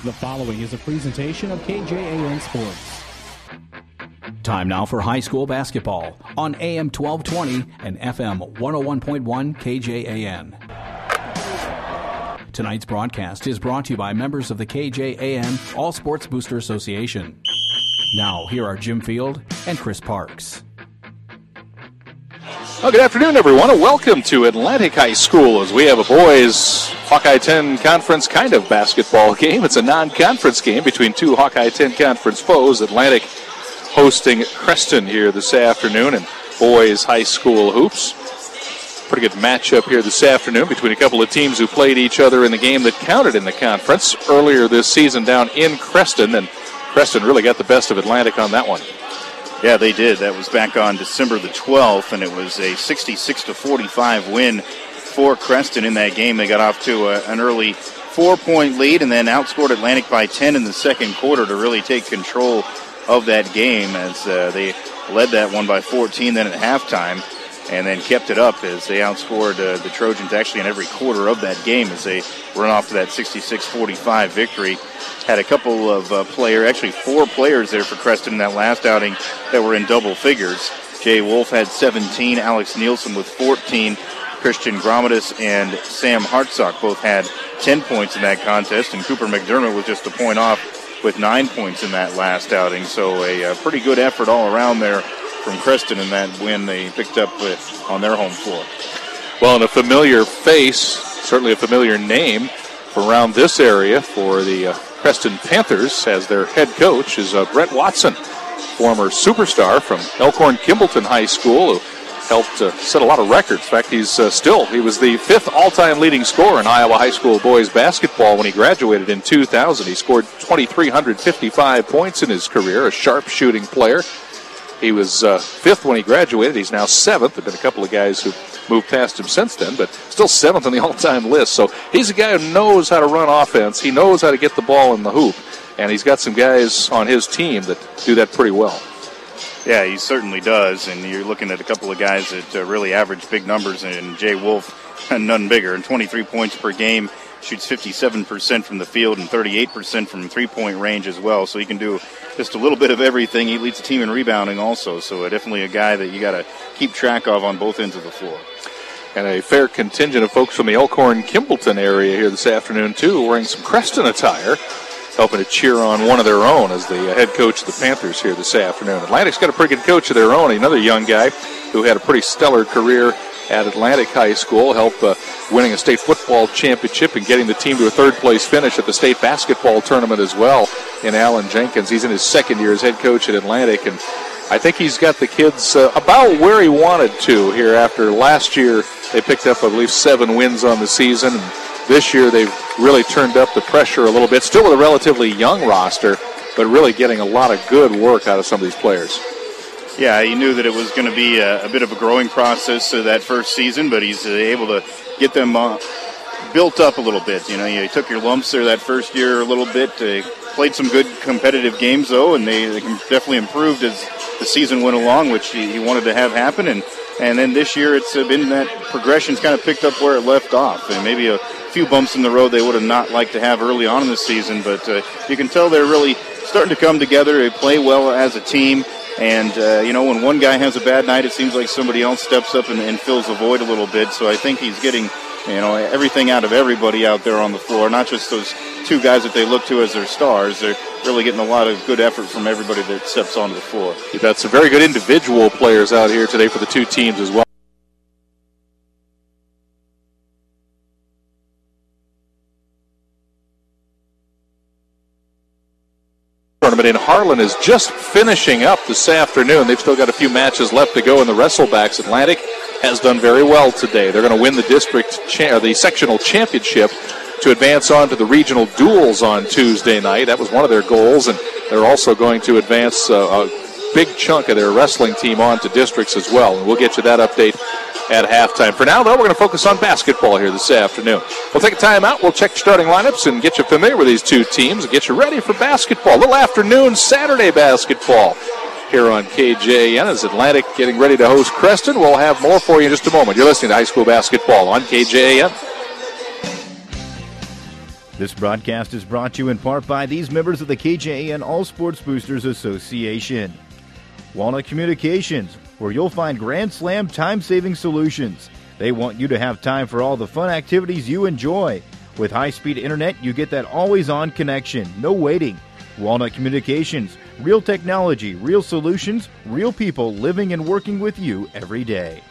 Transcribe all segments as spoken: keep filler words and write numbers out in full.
The following is a presentation of K J A N Sports. Time now for high school basketball on A M twelve twenty and F M one oh one point one K J A N. Tonight's broadcast is brought to you by members of the K J A N All Sports Booster Association. Now, here are Jim Field and Chris Parks. Well, good afternoon, everyone, and welcome to Atlantic High School as we have a boys Hawkeye ten Conference kind of basketball game. It's a non-conference game between two Hawkeye ten Conference foes. Atlantic hosting Creston here this afternoon in boys high school hoops. Pretty good matchup here this afternoon between a couple of teams who played each other in the game that counted in the conference earlier this season down in Creston, and Creston really got the best of Atlantic on that one. Yeah, they did. That was back on December the twelfth, and it was a sixty-six to forty-five win for Creston in that game. They got off to a, an early four-point lead and then outscored Atlantic by ten in the second quarter to really take control of that game as uh, they led that one by fourteen then at halftime and then kept it up as they outscored uh, the Trojans actually in every quarter of that game as they run off to that sixty-six forty-five victory. Had a couple of uh, players, actually four players there for Creston in that last outing that were in double figures. Jay Wolf had seventeen, Alex Nielsen with fourteen, Christian Gromadis and Sam Hartsock both had ten points in that contest, and Cooper McDermott was just a point off with nine points in that last outing. So a, a pretty good effort all around there from Creston in that win they picked up with, on their home floor. Well, and a familiar face, certainly a familiar name from around this area for the uh, Creston Panthers as their head coach is uh, Brett Watson, former superstar from Elkhorn Kimballton High School, who helped uh, set a lot of records. In fact, he's uh, still, he was the fifth all-time leading scorer in Iowa high school boys basketball when he graduated in two thousand. He scored two thousand three hundred fifty-five points in his career, a sharp shooting player. He was uh, fifth when he graduated. He's now seventh. There have been a couple of guys who moved past him since then, but still seventh on the all-time list. So he's a guy who knows how to run offense. He knows how to get the ball in the hoop, and he's got some guys on his team that do that pretty well. Yeah, he certainly does, and you're looking at a couple of guys that uh, really average big numbers, and Jay Wolf, none bigger, and twenty-three points per game, shoots fifty-seven percent from the field and thirty-eight percent from three-point range as well, so he can do just a little bit of everything. He leads the team in rebounding also, so uh, definitely a guy that you got to keep track of on both ends of the floor. And a fair contingent of folks from the Elkhorn-Kimballton area here this afternoon, too, wearing some Creston attire, helping to cheer on one of their own as the head coach of the Panthers here this afternoon. Atlantic's got a pretty good coach of their own, another young guy who had a pretty stellar career at Atlantic High School, helped uh, winning a state football championship and getting the team to a third-place finish at the state basketball tournament as well in Alan Jenkins. He's in his second year as head coach at Atlantic, and I think he's got the kids uh, about where he wanted to here after last year. They picked up, I believe, seven wins on the season, and this year they've really turned up the pressure a little bit, still with a relatively young roster, but really getting a lot of good work out of some of these players. Yeah, he knew that it was going to be a, a bit of a growing process uh, that first season, but he's uh, able to get them uh, built up a little bit. You know, you took your lumps there that first year a little bit. They played some good competitive games, though, and they, they definitely improved as the season went along, which he, he wanted to have happen. And, and then this year it's uh, been that progression's kind of picked up where it left off. And maybe a few bumps in the road they would have not liked to have early on in the season, but uh, you can tell they're really starting to come together. They play well as a team. And, uh, you know, when one guy has a bad night, it seems like somebody else steps up and, and fills the void a little bit. So I think he's getting, you know, everything out of everybody out there on the floor, not just those two guys that they look to as their stars. They're really getting a lot of good effort from everybody that steps onto the floor. You've got some very good individual players out here today for the two teams as well. Tournament in Harlan is just finishing up this afternoon. They've still got a few matches left to go in the Wrestlebacks. Atlantic has done very well today. They're going to win the district, cha- or the sectional championship to advance on to the regional duels on Tuesday night. That was one of their goals, and they're also going to advance uh, a big chunk of their wrestling team on to districts as well. And we'll get you that update at halftime. For now, though, we're going to focus on basketball here this afternoon. We'll take a time out. We'll check starting lineups and get you familiar with these two teams and get you ready for basketball. A little afternoon Saturday basketball here on K J A N as Atlantic getting ready to host Creston. We'll have more for you in just a moment. You're listening to high school basketball on K J A N. This broadcast is brought to you in part by these members of the K J A N All Sports Boosters Association. Walnut Communications, where you'll find Grand Slam time-saving solutions. They want you to have time for all the fun activities you enjoy. With high-speed internet, you get that always-on connection, no waiting. Walnut Communications, real technology, real solutions, real people living and working with you every day.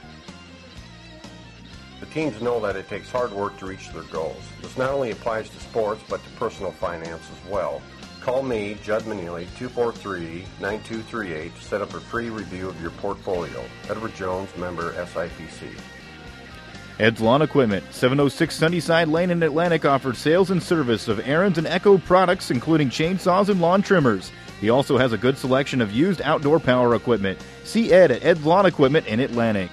The teams know that it takes hard work to reach their goals. This not only applies to sports, but to personal finance as well. Call me, Judd Manili, two four three, nine two three eight to set up a free review of your portfolio. Edward Jones, member S I P C. Ed's Lawn Equipment, seven oh six Sunnyside Lane in Atlantic, offers sales and service of Aaron's and Echo products, including chainsaws and lawn trimmers. He also has a good selection of used outdoor power equipment. See Ed at Ed's Lawn Equipment in Atlantic.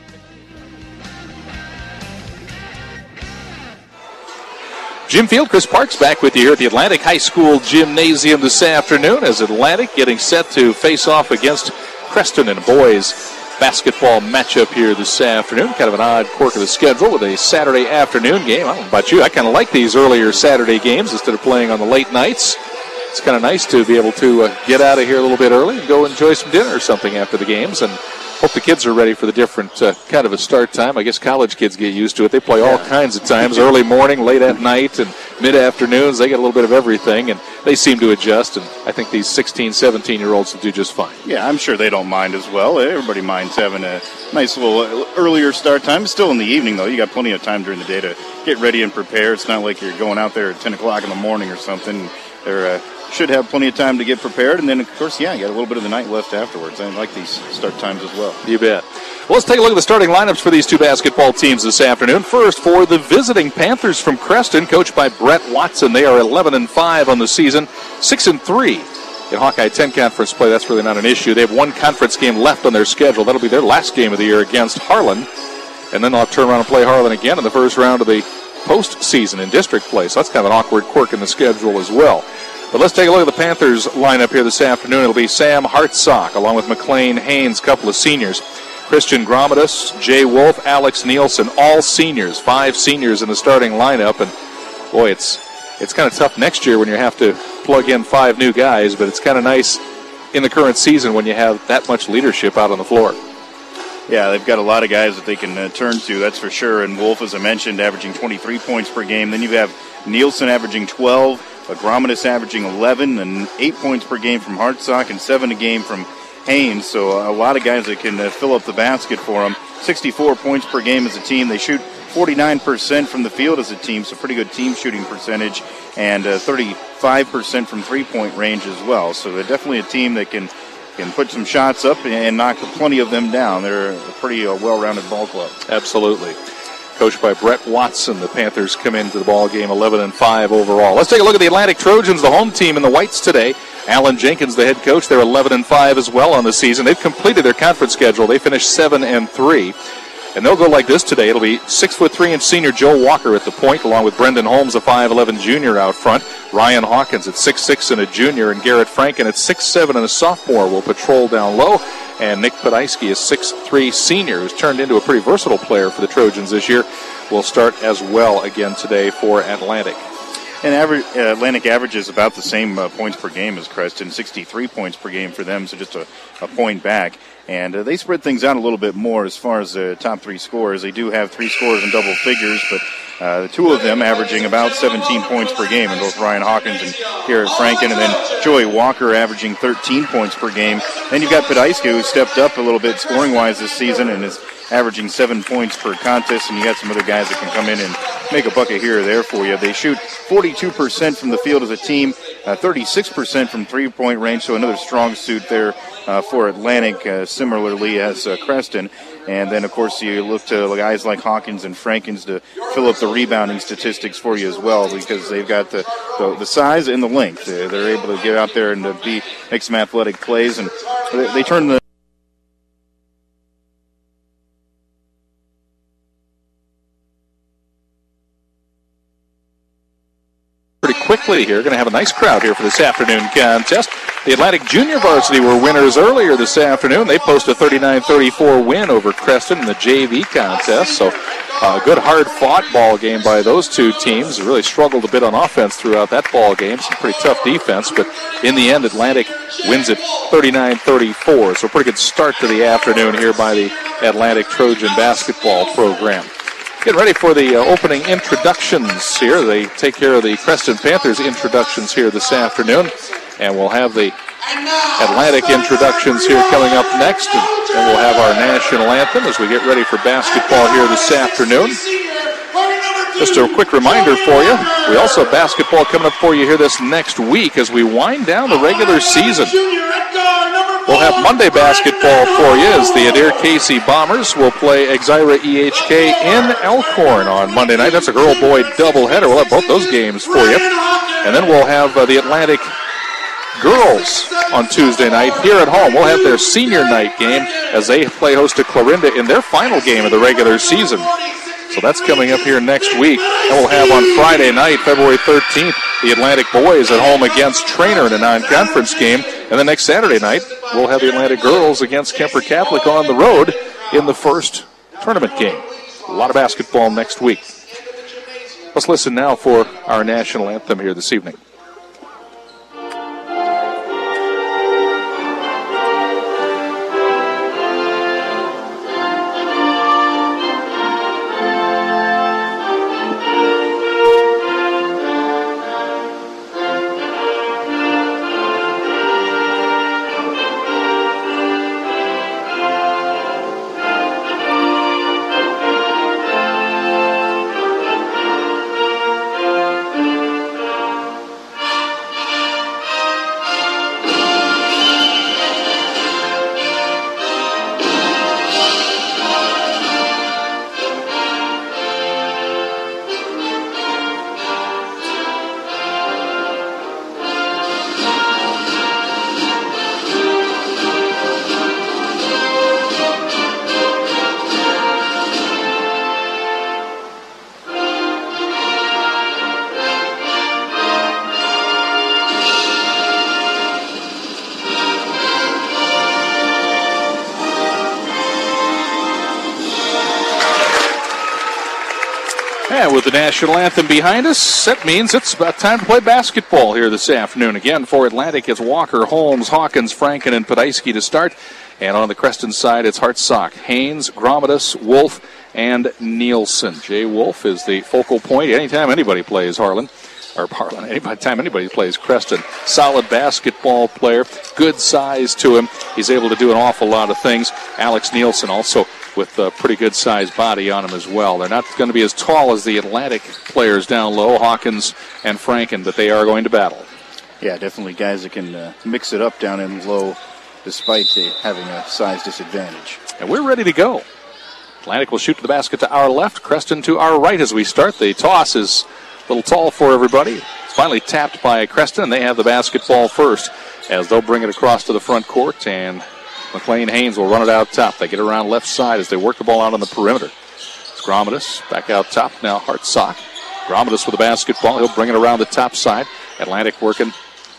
Jim Field, Chris Parks back with you here at the Atlantic High School Gymnasium this afternoon as Atlantic getting set to face off against Creston in a boys basketball matchup here this afternoon. Kind of an odd quirk of the schedule with a Saturday afternoon game. I don't know about you, I kind of like these earlier Saturday games instead of playing on the late nights. It's kind of nice to be able to uh, get out of here a little bit early and go enjoy some dinner or something after the games, and hope the kids are ready for the different uh, kind of a start time. I guess college kids get used to it. They play all yeah. kinds of times, early morning, late at night, and mid-afternoons. They get a little bit of everything, and they seem to adjust, and I think these sixteen, seventeen-year-olds will do just fine. Yeah, I'm sure they don't mind as well. Everybody minds having a nice little earlier start time. It's still in the evening, though. You got plenty of time during the day to get ready and prepare. It's not like you're going out there at ten o'clock in the morning or something. They're uh, should have plenty of time to get prepared, and then, of course, yeah, you got a little bit of the night left afterwards. I like these start times as well. You bet. Well, let's take a look at the starting lineups for these two basketball teams this afternoon. First, for the visiting Panthers from Creston, coached by Brett Watson. They are eleven and five on the season, six and three in Hawkeye ten conference play. That's really not an issue. They have one conference game left on their schedule. That'll be their last game of the year against Harlan, and then they'll have to turn around and play Harlan again in the first round of the postseason in district play. So that's kind of an awkward quirk in the schedule as well. But let's take a look at the Panthers lineup here this afternoon. It'll be Sam Hartsock along with McLean Haynes, a couple of seniors. Christian Gromadus, Jay Wolf, Alex Nielsen, all seniors. Five seniors in the starting lineup. And, boy, it's it's kind of tough next year when you have to plug in five new guys, but it's kind of nice in the current season when you have that much leadership out on the floor. Yeah, they've got a lot of guys that they can uh, turn to, that's for sure. And Wolf, as I mentioned, averaging twenty-three points per game. Then you have Nielsen averaging twelve. Gromadus averaging eleven, and eight points per game from Hartsock and seven a game from Haynes. So a lot of guys that can uh, fill up the basket for them. sixty-four points per game as a team. They shoot forty-nine percent from the field as a team, so pretty good team shooting percentage, and uh, thirty-five percent from three-point range as well. So they're definitely a team that can can put some shots up and knock plenty of them down. They're a pretty uh, well-rounded ball club. Absolutely. Coached by Brett Watson, the Panthers come into the ball game eleven and five overall. Let's take a look at the Atlantic Trojans, the home team in the whites today. Alan Jenkins, the head coach, they're eleven and five as well on the season. They've completed their conference schedule. They finished seven and three. And they'll go like this today. It'll be six foot three inch senior Joe Walker at the point, along with Brendan Holmes, a five eleven junior out front. Ryan Hawkins at six six and a junior, and Garrett Franken at six seven and a sophomore will patrol down low. And Nick Podolsky, a six three senior, who's turned into a pretty versatile player for the Trojans this year, will start as well again today for Atlantic. And average, uh, Atlantic averages about the same uh, points per game as Creston, sixty-three points per game for them, so just a, a point back. And uh, they spread things out a little bit more as far as the top three scorers. They do have three scorers in double figures, but uh, the two of them averaging about seventeen points per game, and both Ryan Hawkins and Garrett Franken, and then Joey Walker averaging thirteen points per game. Then you've got Podolsky, who stepped up a little bit scoring-wise this season and is averaging seven points per contest, and you got some other guys that can come in and make a bucket here or there for you. They shoot forty-two percent from the field as a team, uh, thirty-six percent from three-point range, so another strong suit there uh, for Atlantic, uh, similarly as uh, Creston. And then, of course, you look to guys like Hawkins and Frankens to fill up the rebounding statistics for you as well, because they've got the, the, the size and the length. They're, they're able to get out there and to be, make some athletic plays, and they, they turn the pretty quickly here. Going to have a nice crowd here for this afternoon contest. The Atlantic Junior Varsity were winners earlier this afternoon. They posted a thirty-nine thirty-four win over Creston in the J V contest. So A good hard-fought ball game by those two teams. Really struggled a bit on offense throughout that ball game. Some pretty tough defense, but in the end, Atlantic wins it thirty-nine thirty-four. So a pretty good start to the afternoon here by the Atlantic Trojan basketball program. Getting ready for the uh, opening introductions here. They take care of the Creston Panthers introductions here this afternoon, and we'll have the Atlantic introductions here coming up next, and then we'll have our national anthem as we get ready for basketball here this afternoon. Just a quick reminder for you, we also have basketball coming up for you here this next week as we wind down the regular season. We'll have Monday basketball for you as the Adair Casey Bombers will play Exira E H K in Elkhorn on Monday night. That's a girl-boy doubleheader. We'll have both those games for you. And then we'll have uh, the Atlantic girls on Tuesday night here at home. We'll have their senior night game as they play host to Clarinda in their final game of the regular season. So that's coming up here next week. And we'll have on Friday night, February thirteenth, the Atlantic boys at home against Trainer in a non-conference game. And then next Saturday night, we'll have the Atlantic girls against Kemper Catholic on the road in the first tournament game. A lot of basketball next week. Let's listen now for our national anthem here this evening. And with the national anthem behind us, that means it's about time to play basketball here this afternoon. Again, for Atlantic, it's Walker, Holmes, Hawkins, Franken, and Podolsky to start. And on the Creston side, it's Hartsock, Haynes, Gromidas, Wolf, and Nielsen. Jay Wolf is the focal point anytime anybody plays Harlan. Or Harlan, anytime anybody plays Creston. Solid basketball player, good size to him. He's able to do an awful lot of things. Alex Nielsen also with a pretty good sized body on him as well. They're not going to be as tall as the Atlantic players down low, Hawkins and Franken, but they are going to battle. Yeah, definitely guys that can uh, mix it up down in low despite uh, having a size disadvantage. And we're ready to go. Atlantic will shoot to the basket to our left, Creston to our right as we start. The toss is a little tall for everybody. It's finally tapped by Creston, and they have the basketball first as they'll bring it across to the front court, and McLean Haynes will run it out top. They get around left side as they work the ball out on the perimeter. It's Gromidas back out top now. Hartsock. Gromidas with the basketball. He'll bring it around the top side. Atlantic working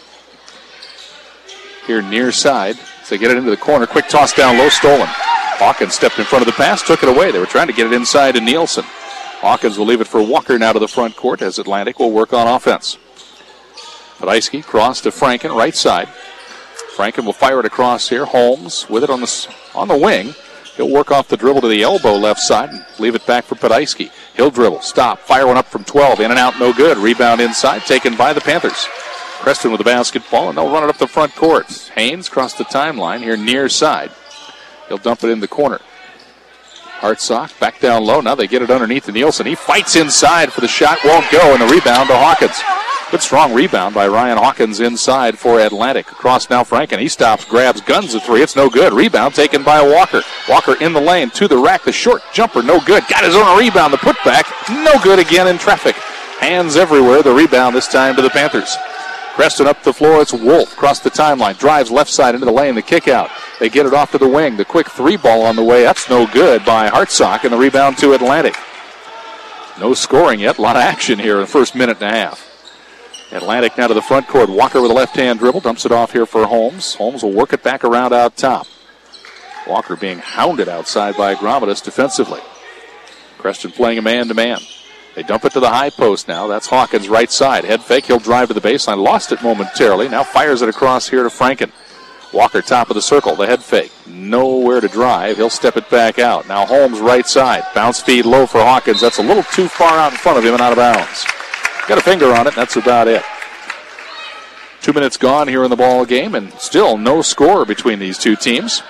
here near side. So they get it into the corner. Quick toss down low, stolen. Hawkins stepped in front of the pass, took it away. They were trying to get it inside to Nielsen. Hawkins will leave it for Walker now to the front court as Atlantic will work on offense. Podolsky cross to Franken, right side. Franken will fire it across here. Holmes with it on the on the wing. He'll work off the dribble to the elbow left side and leave it back for Podolsky. He'll dribble, stop, fire one up from twelve. In and out, no good. Rebound inside, taken by the Panthers. Creston with the basketball, and they'll run it up the front court. Haynes crossed the timeline here near side. He'll dump it in the corner. Hartsock back down low. Now they get it underneath to Nielsen. He fights inside for the shot. Won't go, and the rebound to Hawkins. Good strong rebound by Ryan Hawkins inside for Atlantic. Across now Franken. He stops, grabs, guns a three. It's no good. Rebound taken by Walker. Walker in the lane to the rack. The short jumper, no good. Got his own rebound. The putback, no good again in traffic. Hands everywhere. The rebound this time to the Panthers. Creston up the floor. It's Wolf. Across the timeline. Drives left side into the lane. The kick out. They get it off to the wing. The quick three ball on the way. That's no good by Hartsock. And the rebound to Atlantic. No scoring yet. A lot of action here in the first minute and a half. Atlantic now to the front court. Walker with a left-hand dribble. Dumps it off here for Holmes. Holmes will work it back around out top. Walker being hounded outside by Gromidas defensively. Creston playing a man-to-man. They dump it to the high post now. That's Hawkins right side. Head fake. He'll drive to the baseline. Lost it momentarily. Now fires it across here to Franken. Walker top of the circle. The head fake. Nowhere to drive. He'll step it back out. Now Holmes right side. Bounce feed low for Hawkins. That's a little too far out in front of him and out of bounds. Got a finger on it. That's about it. Two minutes gone here in the ball game, and still no score between these two teams.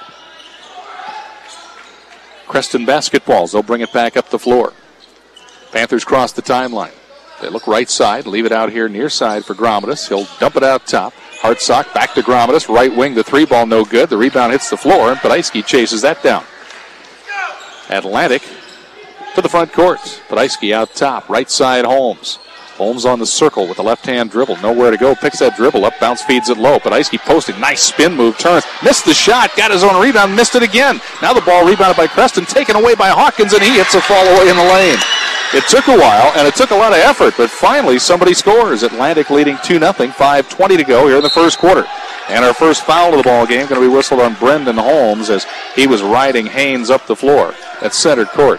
Creston basketballs. They'll bring it back up the floor. Panthers cross the timeline. They look right side, leave it out here near side for Gromidas. He'll dump it out top. Hartsock back to Gromidas. Right wing, the three ball no good. The rebound hits the floor, and Podolsky chases that down. Atlantic to the front court. Podolsky out top. Right side, Holmes. Holmes on the circle with the left-hand dribble. Nowhere to go. Picks that dribble up. Bounce feeds it low. Podolsky posting. Nice spin move. Turns. Missed the shot. Got his own rebound. Missed it again. Now the ball rebounded by Creston. Taken away by Hawkins, and he hits a fall away in the lane. It took a while, and it took a lot of effort, but finally somebody scores. Atlantic leading two nothing. five twenty to go here in the first quarter. And our first foul of the ball game going to be whistled on Brendan Holmes as he was riding Haynes up the floor at center court.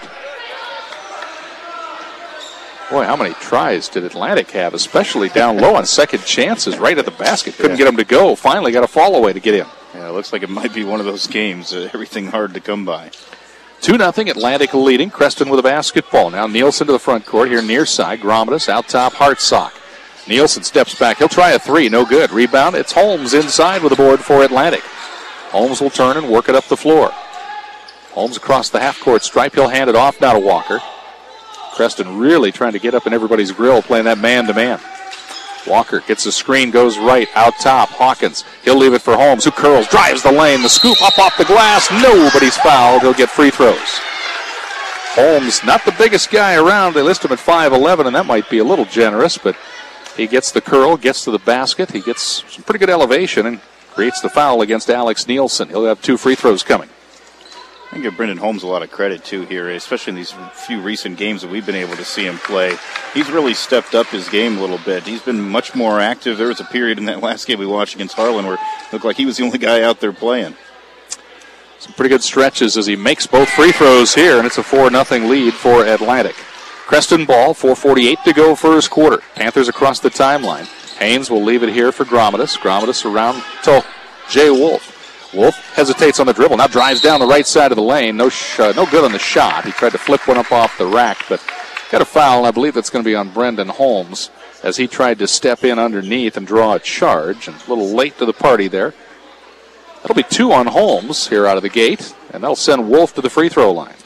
Boy, how many tries did Atlantic have, especially down low on second chances right at the basket. Couldn't Yeah. get him to go. Finally got a fall away to get in. Yeah, it looks like it might be one of those games. Uh, everything hard to come by. two nothing, Atlantic leading. Creston with a basketball. Now Nielsen to the front court here near side. Gromidas out top, Hartsock. Nielsen steps back. He'll try a three. No good. Rebound. It's Holmes inside with a board for Atlantic. Holmes will turn and work it up the floor. Holmes across the half-court stripe. He'll hand it off now to Walker. Creston really trying to get up in everybody's grill, playing that man-to-man. Walker gets the screen, goes right, out top. Hawkins, he'll leave it for Holmes, who curls, drives the lane. The scoop up off the glass. Nobody's fouled. He'll get free throws. Holmes, not the biggest guy around. They list him at five eleven, and that might be a little generous, but he gets the curl, gets to the basket. He gets some pretty good elevation and creates the foul against Alex Nielsen. He'll have two free throws coming. I give Brendan Holmes a lot of credit, too, here, especially in these few recent games that we've been able to see him play. He's really stepped up his game a little bit. He's been much more active. There was a period in that last game we watched against Harlan where it looked like he was the only guy out there playing. Some pretty good stretches as he makes both free throws here, and it's a four nothing lead for Atlantic. Creston ball, four forty-eight to go first quarter. Panthers across the timeline. Haynes will leave it here for Gromidas. Gromidas around to Jay Wolf. Wolf hesitates on the dribble. Now drives down the right side of the lane. No sh- uh, no good on the shot. He tried to flip one up off the rack, but got a foul, and I believe that's going to be on Brendan Holmes as he tried to step in underneath and draw a charge. And a little late to the party there. That'll be two on Holmes here out of the gate, and that'll send Wolf to the free throw line.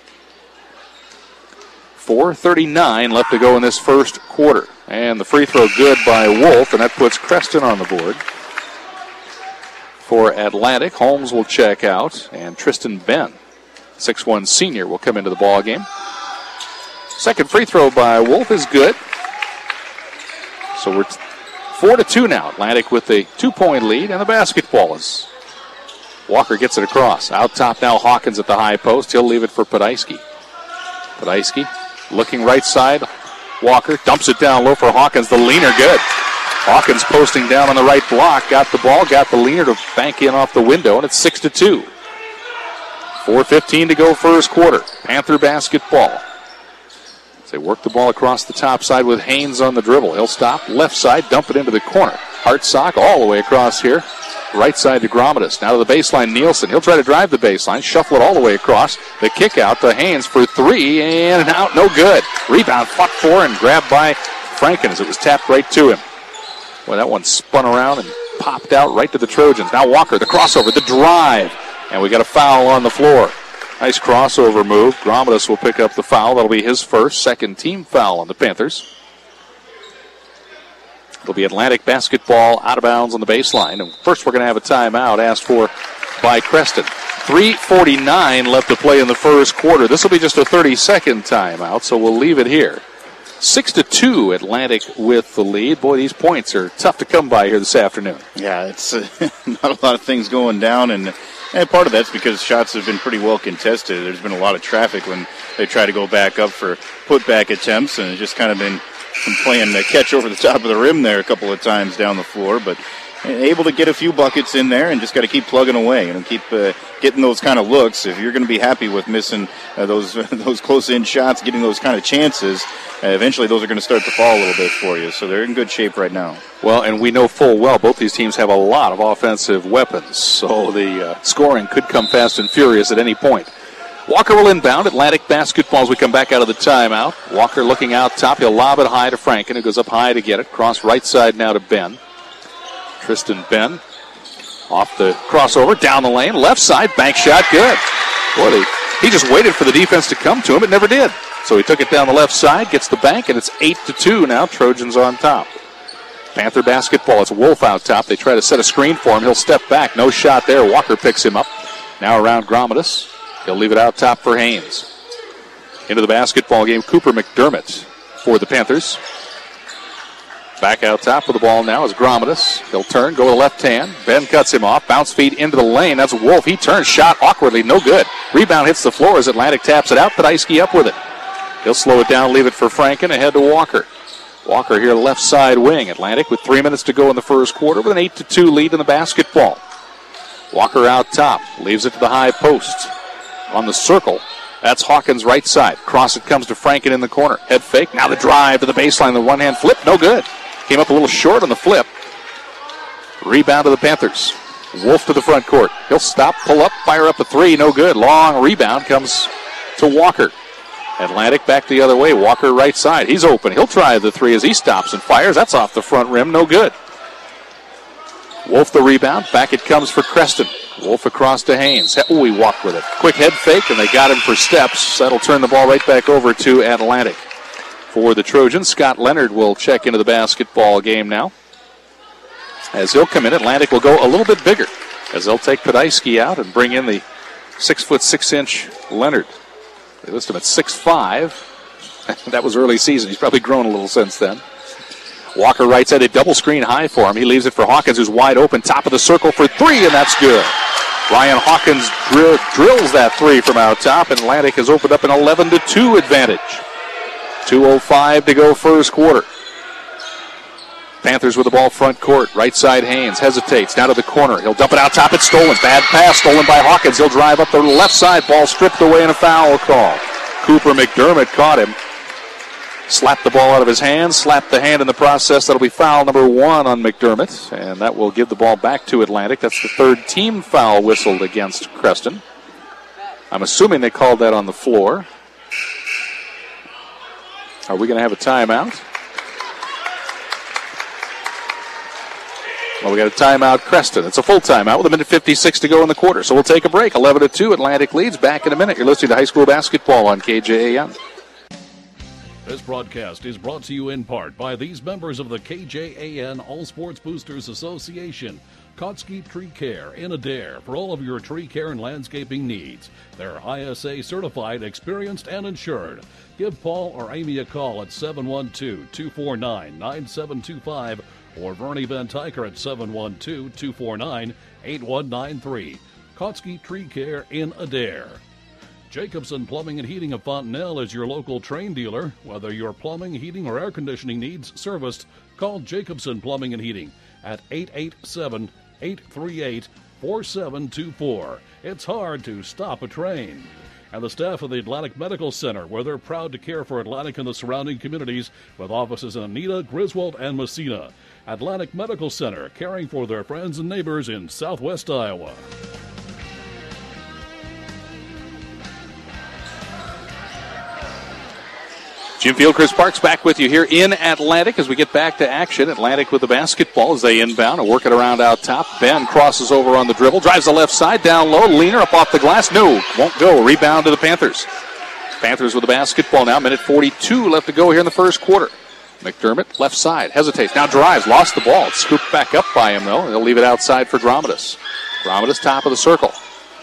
four thirty-nine left to go in this first quarter. And the free throw good by Wolf, and that puts Creston on the board. For Atlantic, Holmes will check out, and Tristan Ben, six one senior, will come into the ball game. Second free throw by Wolf is good. So we're four to two now. Atlantic with a two-point lead, and the basketball is. Walker gets it across. Out top now, Hawkins at the high post. He'll leave it for Podolsky. Podolsky looking right side. Walker dumps it down low for Hawkins. The leaner good. Hawkins posting down on the right block. Got the ball, got the leaner to bank in off the window, and it's six to two. four fifteen to go first quarter. Panther basketball. As they work the ball across the top side with Haynes on the dribble. He'll stop, left side, dump it into the corner. Hartsock all the way across here. Right side to Gromidas. Now to the baseline, Nielsen. He'll try to drive the baseline, shuffle it all the way across. The kick out to Haynes for three, and out, no good. Rebound fought for and grabbed by Franken as it was tapped right to him. Well, that one spun around and popped out right to the Trojans. Now Walker, the crossover, the drive. And we got a foul on the floor. Nice crossover move. Gromidas will pick up the foul. That'll be his first, second team foul on the Panthers. It'll be Atlantic basketball out of bounds on the baseline. And first we're going to have a timeout asked for by Creston. three forty-nine left to play in the first quarter. This will be just a thirty-second timeout, so we'll leave it here. Six to two, Atlantic with the lead. Boy, these points are tough to come by here this afternoon. Yeah, it's uh, not a lot of things going down, and, and part of that's because shots have been pretty well contested. There's been a lot of traffic when they try to go back up for putback attempts, and it's just kind of been some playing the catch over the top of the rim there a couple of times down the floor. But able to get a few buckets in there, and just got to keep plugging away and keep uh, getting those kind of looks. If you're going to be happy with missing uh, those those close-in shots, getting those kind of chances, uh, eventually those are going to start to fall a little bit for you. So they're in good shape right now. Well, and we know full well both these teams have a lot of offensive weapons, so the uh, scoring could come fast and furious at any point. Walker will inbound. Atlantic basketball as we come back out of the timeout. Walker looking out top. He'll lob it high to Franken, who goes up high to get it. Cross right side now to Ben. Tristan Ben off the crossover, down the lane, left side, bank shot, good. Boy, they, he just waited for the defense to come to him. It never did. So he took it down the left side, gets the bank, and it's eight to two now. Trojans on top. Panther basketball. It's Wolf out top. They try to set a screen for him. He'll step back. No shot there. Walker picks him up. Now around Gromidas. He'll leave it out top for Haynes. Into the basketball game, Cooper McDermott for the Panthers. Back out top with the ball now is Gromidas. He'll turn, go to the left hand. Ben cuts him off. Bounce feed into the lane. That's Wolf. He turns, shot awkwardly, no good. Rebound hits the floor as Atlantic taps it out. Pedicki up with it. He'll slow it down, leave it for Franken, ahead to Walker. Walker here, left side wing. Atlantic with three minutes to go in the first quarter with an eight to two lead in the basketball. Walker out top, leaves it to the high post. On the circle, that's Hawkins right side. Cross it comes to Franken in the corner. Head fake, now the drive to the baseline, the one-hand flip, no good. Came up a little short on the flip. Rebound to the Panthers. Wolf to the front court. He'll stop, pull up, fire up a three, no good. Long rebound comes to Walker. Atlantic back the other way. Walker right side. He's open. He'll try the three as he stops and fires. That's off the front rim, no good. Wolf the rebound. Back it comes for Creston. Wolf across to Haynes. Oh, he walked with it. Quick head fake, and they got him for steps. That'll turn the ball right back over to Atlantic. For the Trojans, Scott Leonard will check into the basketball game now. As he'll come in, Atlantic will go a little bit bigger as they'll take Pedicki out and bring in the six foot six inch Leonard. They list him at six five. That was early season. He's probably grown a little since then. Walker right side, a double screen high for him. He leaves it for Hawkins, who's wide open, top of the circle for three, and that's good. Ryan Hawkins drill, drills that three from out top, and Atlantic has opened up an eleven to two advantage. two oh five to go first quarter. Panthers with the ball front court. Right side Haynes hesitates. Now to the corner. He'll dump it out top. It's stolen. Bad pass stolen by Hawkins. He'll drive up the left side. Ball stripped away and a foul call. Cooper McDermott caught him. Slapped the ball out of his hand. Slapped the hand in the process. That'll be foul number one on McDermott. And that will give the ball back to Atlantic. That's the third team foul whistled against Creston. I'm assuming they called that on the floor. Are we going to have a timeout? Well, we got a timeout, Creston. It's a full timeout with a minute fifty-six to go in the quarter. So we'll take a break. eleven to two, Atlantic leads. Back in a minute. You're listening to high school basketball on K J A M. This broadcast is brought to you in part by these members of the K J A N All Sports Boosters Association. Kotsky Tree Care in Adair for all of your tree care and landscaping needs. They're I S A certified, experienced, and insured. Give Paul or Amy a call at seven one two, two four nine, nine seven two five or Vernie Van Tyker at seven one two, two four nine, eight one nine three. Kotsky Tree Care in Adair. Jacobson Plumbing and Heating of Fontenelle is your local Trane dealer. Whether your plumbing, heating, or air conditioning needs serviced, call Jacobson Plumbing and Heating at eight eight seven, eight three eight, four seven two four. It's hard to stop a train. And the staff of the Atlantic Medical Center, where they're proud to care for Atlantic and the surrounding communities with offices in Anita, Griswold, and Messina. Atlantic Medical Center, caring for their friends and neighbors in southwest Iowa. Jim Field, Chris Parks back with you here in Atlantic as we get back to action. Atlantic with the basketball as they inbound and work it around out top. Ben crosses over on the dribble, drives the left side, down low, leaner up off the glass. No, won't go. Rebound to the Panthers. Panthers with the basketball now. Minute forty-two left to go here in the first quarter. McDermott, left side, hesitates. Now drives, lost the ball. It's scooped back up by him, though. They'll leave it outside for Gromidas. Gromidas, top of the circle.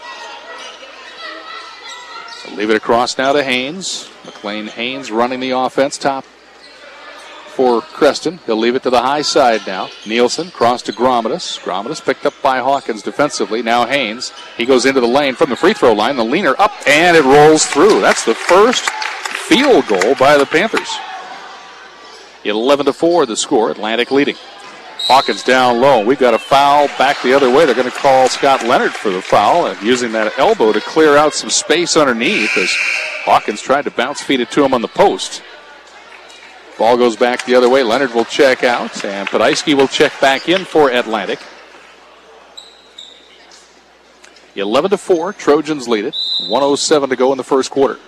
They'll leave it across now to Haynes. McLean Haynes running the offense, top for Creston. He'll leave it to the high side now. Nielsen, cross to Gromidas. Gromidas picked up by Hawkins defensively. Now Haynes. He goes into the lane from the free throw line. The leaner up, and it rolls through. That's the first field goal by the Panthers. eleven to four the score, Atlantic leading. Hawkins down low. We've got a foul back the other way. They're going to call Scott Leonard for the foul and using that elbow to clear out some space underneath as Hawkins tried to bounce feed it to him on the post. Ball goes back the other way. Leonard will check out, and Podolsky will check back in for Atlantic. eleven to four, Trojans lead it. one oh seven to go in the first quarter.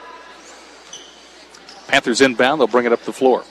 Panthers inbound. They'll bring it up the floor.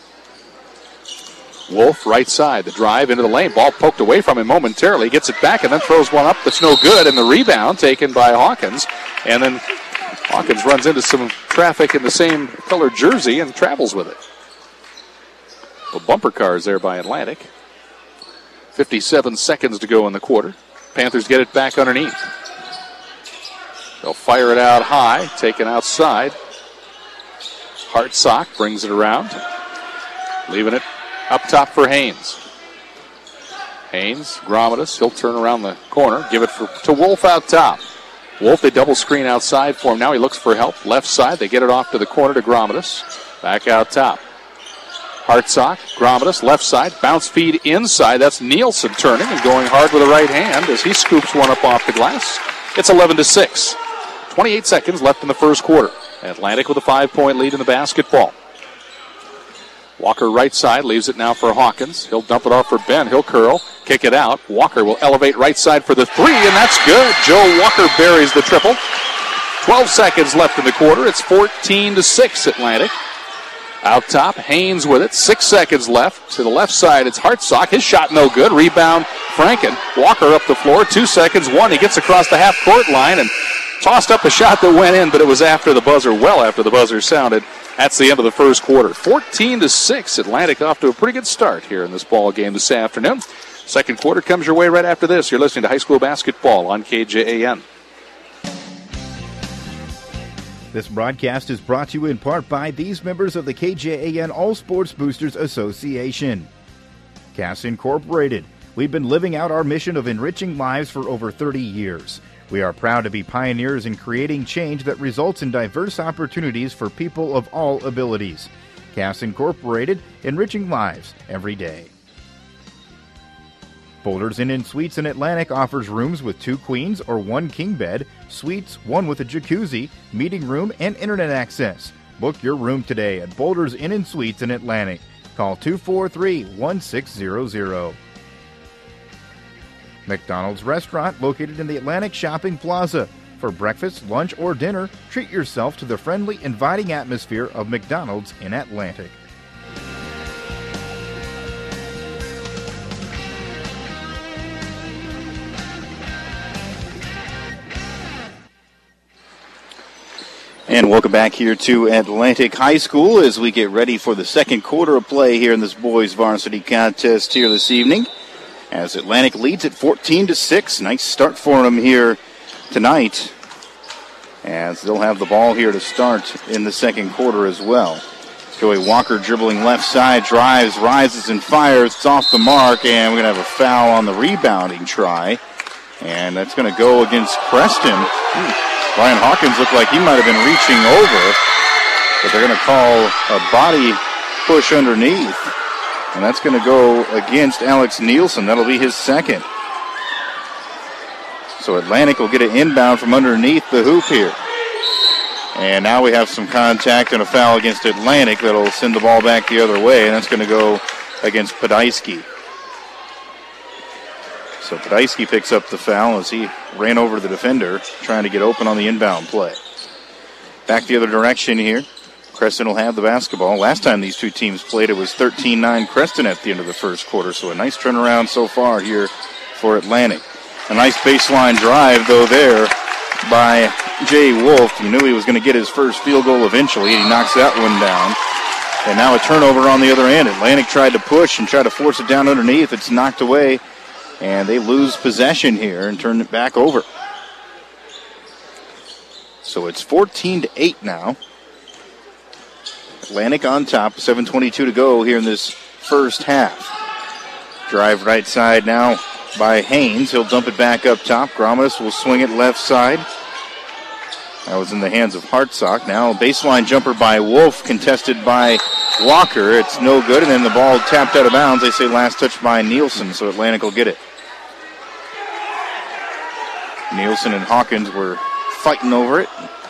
Wolf, right side, the drive into the lane. Ball poked away from him momentarily. Gets it back and then throws one up that's no good. And the rebound taken by Hawkins. And then Hawkins runs into some traffic in the same colored jersey and travels with it. The bumper cars there by Atlantic. fifty-seven seconds to go in the quarter. Panthers get it back underneath. They'll fire it out high, taken outside. Hartsock brings it around. Leaving it up top for Haynes. Haynes, Gromidas, he'll turn around the corner, give it for, to Wolf out top. Wolf, they double screen outside for him. Now he looks for help. Left side, they get it off to the corner to Gromidas. Back out top. Hartsock, Gromidas, left side, bounce feed inside. That's Nielsen turning and going hard with the right hand as he scoops one up off the glass. It's eleven to six. twenty-eight seconds left in the first quarter. Atlantic with a five-point lead in the basketball. Walker right side, leaves it now for Hawkins. He'll dump it off for Ben. He'll curl, kick it out. Walker will elevate right side for the three, and that's good. Joe Walker buries the triple. twelve seconds left in the quarter. It's fourteen to six Atlantic. Out top, Haynes with it. Six seconds left. To the left side, it's Hartsock. His shot no good. Rebound, Franken. Walker up the floor. Two seconds. One. He gets across the half-court line and tossed up a shot that went in, but it was after the buzzer, well after the buzzer sounded. That's the end of the first quarter. fourteen to six. Atlantic off to a pretty good start here in this ball game this afternoon. Second quarter comes your way right after this. You're listening to high school basketball on K J A N. This broadcast is brought to you in part by these members of the K J A N All Sports Boosters Association. C A S Incorporated. We've been living out our mission of enriching lives for over thirty years. We are proud to be pioneers in creating change that results in diverse opportunities for people of all abilities. C A S Incorporated, enriching lives every day. Boulders Inn and Suites in Atlantic offers rooms with two queens or one king bed, suites, one with a jacuzzi, meeting room, and internet access. Book your room today at Boulders Inn and Suites in Atlantic. Call two four three, one six zero zero. McDonald's Restaurant, located in the Atlantic Shopping Plaza. For breakfast, lunch, or dinner, treat yourself to the friendly, inviting atmosphere of McDonald's in Atlantic. And welcome back here to Atlantic High School as we get ready for the second quarter of play here in this boys varsity contest here this evening. As Atlantic leads at fourteen to six. Nice start for them here tonight. As they'll have the ball here to start in the second quarter as well. Joey Walker dribbling left side, drives, rises, and fires. It's off the mark, and we're going to have a foul on the rebounding try. And that's going to go against Preston. Brian Hawkins looked like he might have been reaching over, but they're going to call a body push underneath. And that's going to go against Alex Nielsen. That'll be his second. So Atlantic will get an inbound from underneath the hoop here. And now we have some contact and a foul against Atlantic that'll send the ball back the other way, and that's going to go against Podolsky. So Podolsky picks up the foul as he ran over the defender, trying to get open on the inbound play. Back the other direction here. Creston will have the basketball. Last time these two teams played, it was thirteen nine Creston at the end of the first quarter, so a nice turnaround so far here for Atlantic. A nice baseline drive, though, there by Jay Wolf. You knew he was going to get his first field goal eventually, and he knocks that one down. And now a turnover on the other end. Atlantic tried to push and try to force it down underneath. It's knocked away, and they lose possession here and turn it back over. So it's fourteen to eight now. Atlantic on top, seven twenty-two to go here in this first half. Drive right side now by Haynes. He'll dump it back up top. Gromidas will swing it left side. That was in the hands of Hartsock. Now a baseline jumper by Wolf, contested by Walker. It's no good, and then the ball tapped out of bounds. They say last touch by Nielsen, so Atlantic will get it. Nielsen and Hawkins were fighting over it.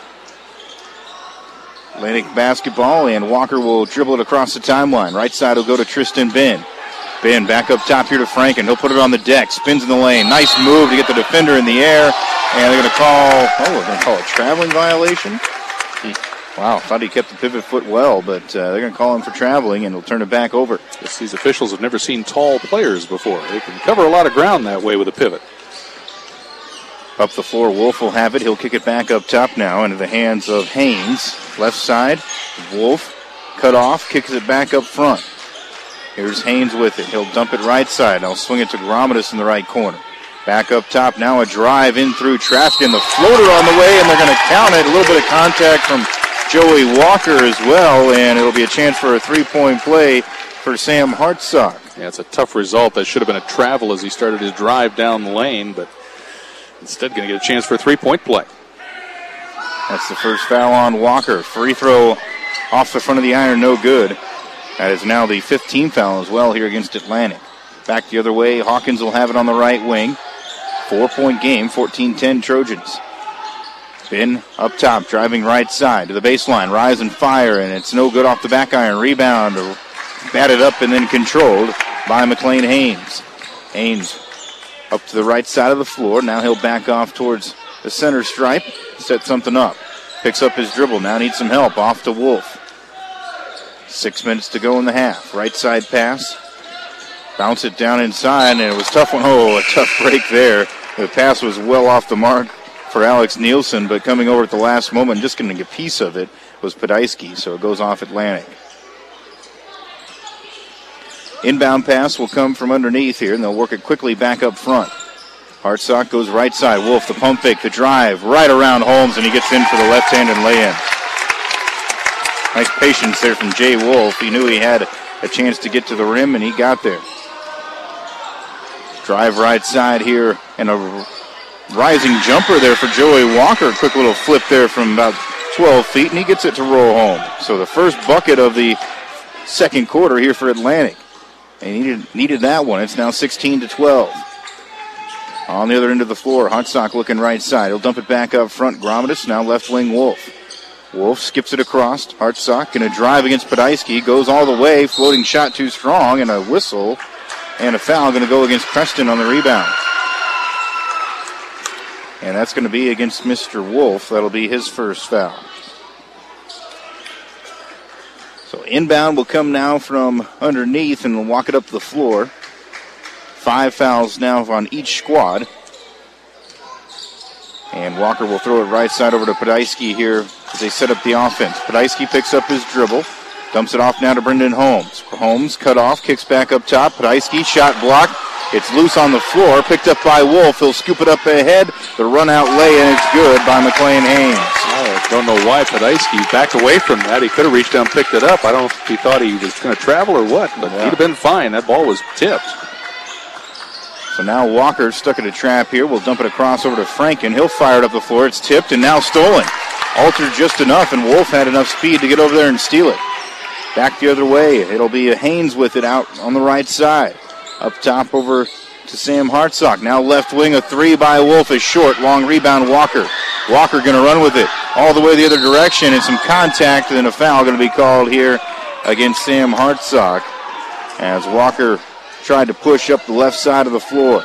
Atlantic basketball, and Walker will dribble it across the timeline. Right side will go to Tristan Ben. Ben back up top here to Franken. He'll put it on the deck, spins in the lane. Nice move to get the defender in the air. And they're going to call, oh, they're going to call a traveling violation. He, wow, thought he kept the pivot foot well, but uh, they're going to call him for traveling, and he'll turn it back over. Guess these officials have never seen tall players before. They can cover a lot of ground that way with a pivot. Up the floor, Wolf will have it. He'll kick it back up top now into the hands of Haynes. Left side, Wolf cut off, kicks it back up front. Here's Haynes with it. He'll dump it right side. He'll swing it to Gromidas in the right corner. Back up top now, a drive in through traffic, and the floater on the way, and they're going to count it. A little bit of contact from Joey Walker as well, and it'll be a chance for a three-point play for Sam Hartsock. Yeah, it's a tough result. That should have been a travel as he started his drive down the lane, but instead going to get a chance for a three-point play. That's the first foul on Walker. Free throw off the front of the iron, no good. That is now the fifteenth foul as well here against Atlantic. Back the other way, Hawkins will have it on the right wing. Four-point game, fourteen ten Trojans. Ben up top, driving right side to the baseline. Rise and fire, and it's no good off the back iron. Rebound, batted up and then controlled by McLean Haynes. Haynes up to the right side of the floor. Now he'll back off towards the center stripe, set something up. Picks up his dribble, now needs some help. Off to Wolf. Six minutes to go in the half. Right side pass. Bounce it down inside, and it was tough one. Oh, a tough break there. The pass was well off the mark for Alex Nielsen, but coming over at the last moment, just getting a piece of it, was Podolsky, so it goes off Atlantic. Inbound pass will come from underneath here, and they'll work it quickly back up front. Hartsock goes right side. Wolf, the pump fake, the drive, right around Holmes, and he gets in for the left-handed lay-in. Nice patience there from Jay Wolf. He knew he had a chance to get to the rim, and he got there. Drive right side here, and a rising jumper there for Joey Walker. Quick little flip there from about twelve feet, and he gets it to roll home. So the first bucket of the second quarter here for Atlantic. They needed, needed that one. It's now sixteen to twelve. On the other end of the floor, Hartsock looking right side. He'll dump it back up front. Gromidas, now left wing Wolf. Wolf skips it across. Hartsock going to drive against Podolsky. Goes all the way. Floating shot too strong, and a whistle and a foul going to go against Preston on the rebound. And that's going to be against Mister Wolf. That'll be his first foul. So inbound will come now from underneath and will walk it up the floor. Five fouls now on each squad. And Walker will throw it right side over to Podolsky here as they set up the offense. Podolsky picks up his dribble. Dumps it off now to Brendan Holmes. Holmes cut off, kicks back up top. Podolsky, shot blocked. It's loose on the floor, picked up by Wolf. He'll scoop it up ahead. The run-out lay, and it's good by McLean Haynes. I don't know why Podolsky backed away from that. He could have reached down and picked it up. I don't know if he thought he was going to travel or what, but yeah. He'd have been fine. That ball was tipped. So now Walker stuck in a trap here. We'll dump it across over to Franken. He'll fire it up the floor. It's tipped and now stolen. Altered just enough, and Wolf had enough speed to get over there and steal it. Back the other way. It'll be Haynes with it out on the right side. Up top over to Sam Hartsock. Now left wing, a three by Wolf is short. Long rebound, Walker. Walker going to run with it all the way the other direction, and some contact, and then a foul going to be called here against Sam Hartsock as Walker tried to push up the left side of the floor.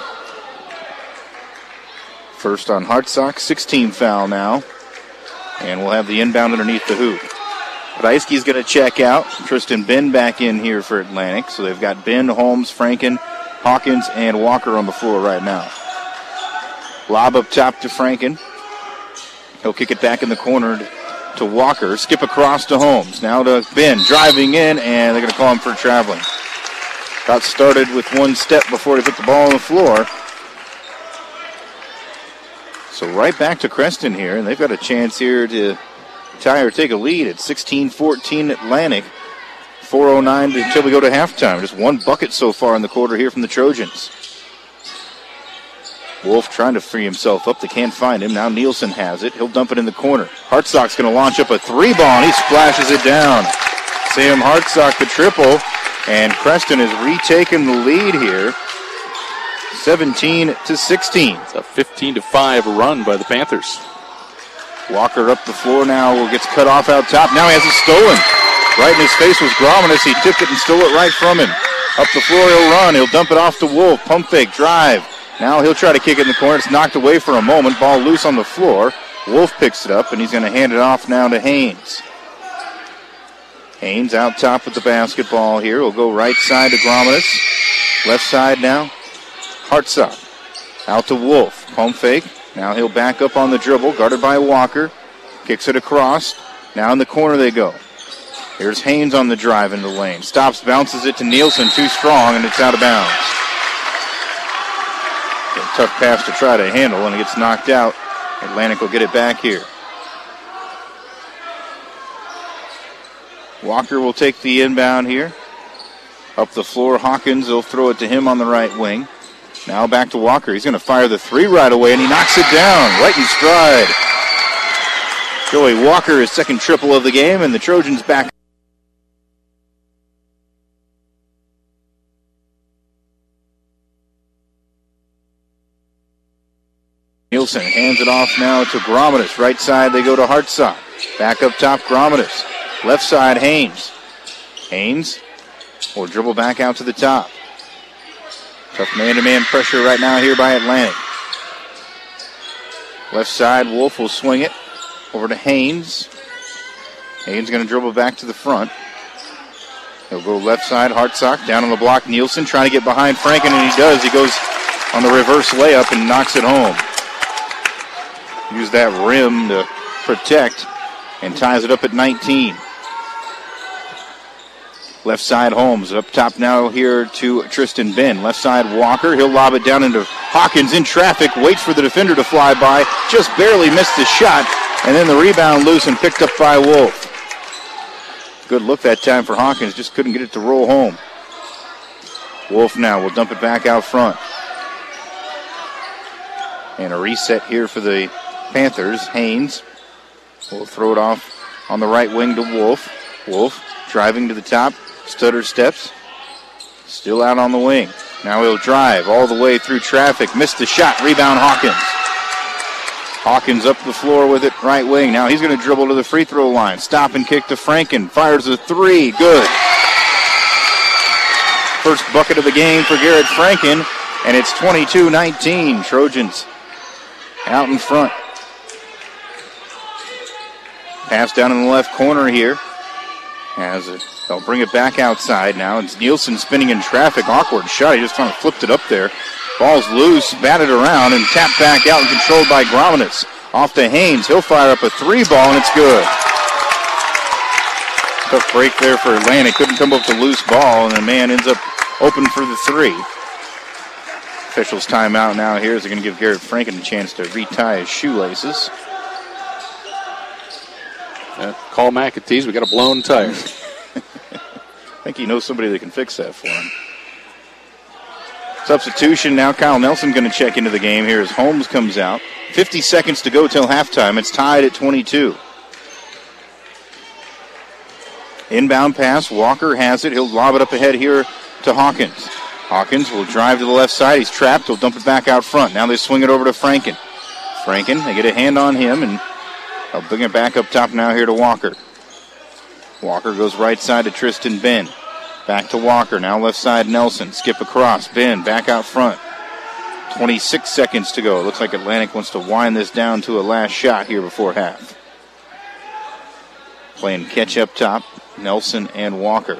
First on Hartsock, sixteenth foul now. And we'll have the inbound underneath the hoop. Podolsky's going to check out. Tristan Ben back in here for Atlantic. So they've got Ben, Holmes, Franken, Hawkins, and Walker on the floor right now. Lob up top to Franken. He'll kick it back in the corner to Walker. Skip across to Holmes. Now to Ben, driving in, and they're going to call him for traveling. Got started with one step before he put the ball on the floor. So right back to Creston here, and they've got a chance here to tie or take a lead at sixteen fourteen Atlantic. four oh nine until we go to halftime. Just one bucket so far in the quarter here from the Trojans. Wolf trying to free himself up. They can't find him. Now Nielsen has it. He'll dump it in the corner. Hartsock's going to launch up a three ball, and he splashes it down. Sam Hartsock the triple, and Creston has retaken the lead here, seventeen to sixteen. It's a fifteen to five run by the Panthers. Walker up the floor now, gets cut off out top. Now he has it stolen. Right in his face was Grominus. He took it and stole it right from him. Up the floor he'll run. He'll dump it off to Wolf. Pump fake, drive. Now he'll try to kick it in the corner. It's knocked away for a moment. Ball loose on the floor. Wolf picks it up, and he's going to hand it off now to Haynes. Haynes out top with the basketball here. Will go right side to Grominus. Left side now, Hartsock. Out to Wolf. Pump fake. Now he'll back up on the dribble, guarded by Walker. Kicks it across. Now in the corner they go. Here's Haynes on the drive in the lane. Stops, bounces it to Nielsen. Too strong, and it's out of bounds. A tough pass to try to handle, and it gets knocked out. Atlantic will get it back here. Walker will take the inbound here. Up the floor, Hawkins. They'll throw it to him on the right wing. Now back to Walker. He's going to fire the three right away, and he knocks it down right in stride. Joey Walker, his second triple of the game, and the Trojans back. Nielsen hands it off now to Grominus. Right side, they go to Hartsock. Back up top, Grominus. Left side, Haynes. Haynes will dribble back out to the top. Tough man-to-man pressure right now here by Atlantic. Left side, Wolf will swing it over to Haynes. Haynes going to dribble back to the front. He'll go left side, Hartsock down on the block. Nielsen trying to get behind Franken, and he does. He goes on the reverse layup and knocks it home. Use that rim to protect and ties it up at nineteen. Left side, Holmes. Up top now here to Tristan Ben. Left side, Walker. He'll lob it down into Hawkins in traffic. Waits for the defender to fly by. Just barely missed the shot. And then the rebound loose and picked up by Wolf. Good look that time for Hawkins. Just couldn't get it to roll home. Wolf now will dump it back out front. And a reset here for the Panthers. Haynes will throw it off on the right wing to Wolf. Wolf driving to the top. Stutter steps. Still out on the wing. Now he'll drive all the way through traffic. Missed the shot. Rebound Hawkins. Hawkins up the floor with it right wing. Now he's going to dribble to the free throw line. Stop and kick to Franken. Fires a three. Good. First bucket of the game for Garrett Franken. And it's twenty-two nineteen. Trojans out in front. Pass down in the left corner here. As it, they'll bring it back outside now. It's Nielsen spinning in traffic. Awkward shot. He just kind of flipped it up there. Ball's loose, batted around, and tapped back out and controlled by Grominus. Off to Haynes. He'll fire up a three ball, and it's good. Tough break there for Atlantic. Couldn't come up with a loose ball, and the man ends up open for the three. Officials timeout now here as they're going to give Garrett Franken a chance to retie his shoelaces. Uh, call McAtees. We got a blown tire. I think he knows somebody that can fix that for him. Substitution now. Kyle Nelson going to check into the game here as Holmes comes out. fifty seconds to go till halftime. It's tied at twenty-two. Inbound pass. Walker has it. He'll lob it up ahead here to Hawkins. Hawkins will drive to the left side. He's trapped. He'll dump it back out front. Now they swing it over to Franken. Franken, they get a hand on him, and they'll bring it back up top now here to Walker. Walker goes right side to Tristan Ben. Back to Walker. Now left side Nelson. Skip across. Ben back out front. twenty-six seconds to go. It looks like Atlantic wants to wind this down to a last shot here before half. Playing catch up top. Nelson and Walker.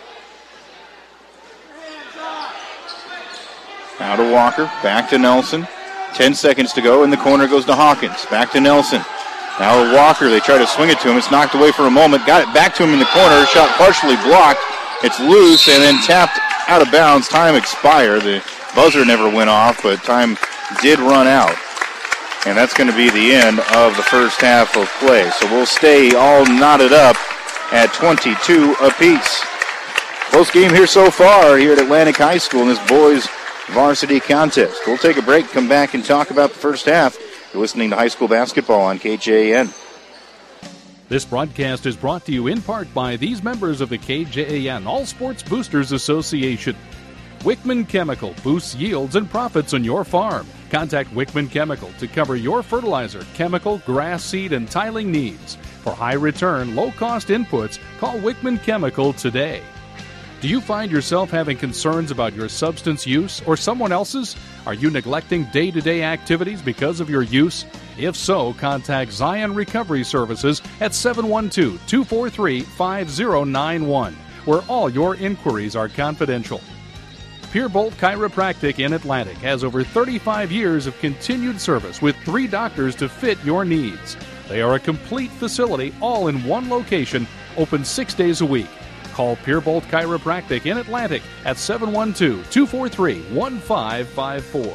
Now to Walker. Back to Nelson. Ten seconds to go. In the corner goes to Hawkins. Back to Nelson. Now to Walker. They try to swing it to him. It's knocked away for a moment. Got it back to him in the corner. Shot partially blocked. It's loose and then tapped out of bounds. Time expired. The buzzer never went off, but time did run out. And that's going to be the end of the first half of play. So we'll stay all knotted up at twenty-two apiece. Close game here so far here at Atlantic High School in this boys varsity contest. We'll take a break, come back and talk about the first half. You're listening to high school basketball on K J A N. This broadcast is brought to you in part by these members of the K J A N All Sports Boosters Association. Wickman Chemical boosts yields and profits on your farm. Contact Wickman Chemical to cover your fertilizer, chemical, grass seed, and tiling needs. For high-return, low-cost inputs, call Wickman Chemical today. Do you find yourself having concerns about your substance use or someone else's? Are you neglecting day-to-day activities because of your use? If so, contact Zion Recovery Services at seven one two, two four three, five zero nine one, where all your inquiries are confidential. Pierbolt Chiropractic in Atlantic has over thirty-five years of continued service with three doctors to fit your needs. They are a complete facility, all in one location, open six days a week. Call Pierbolt Chiropractic in Atlantic at seven one two, two four three, one five five four.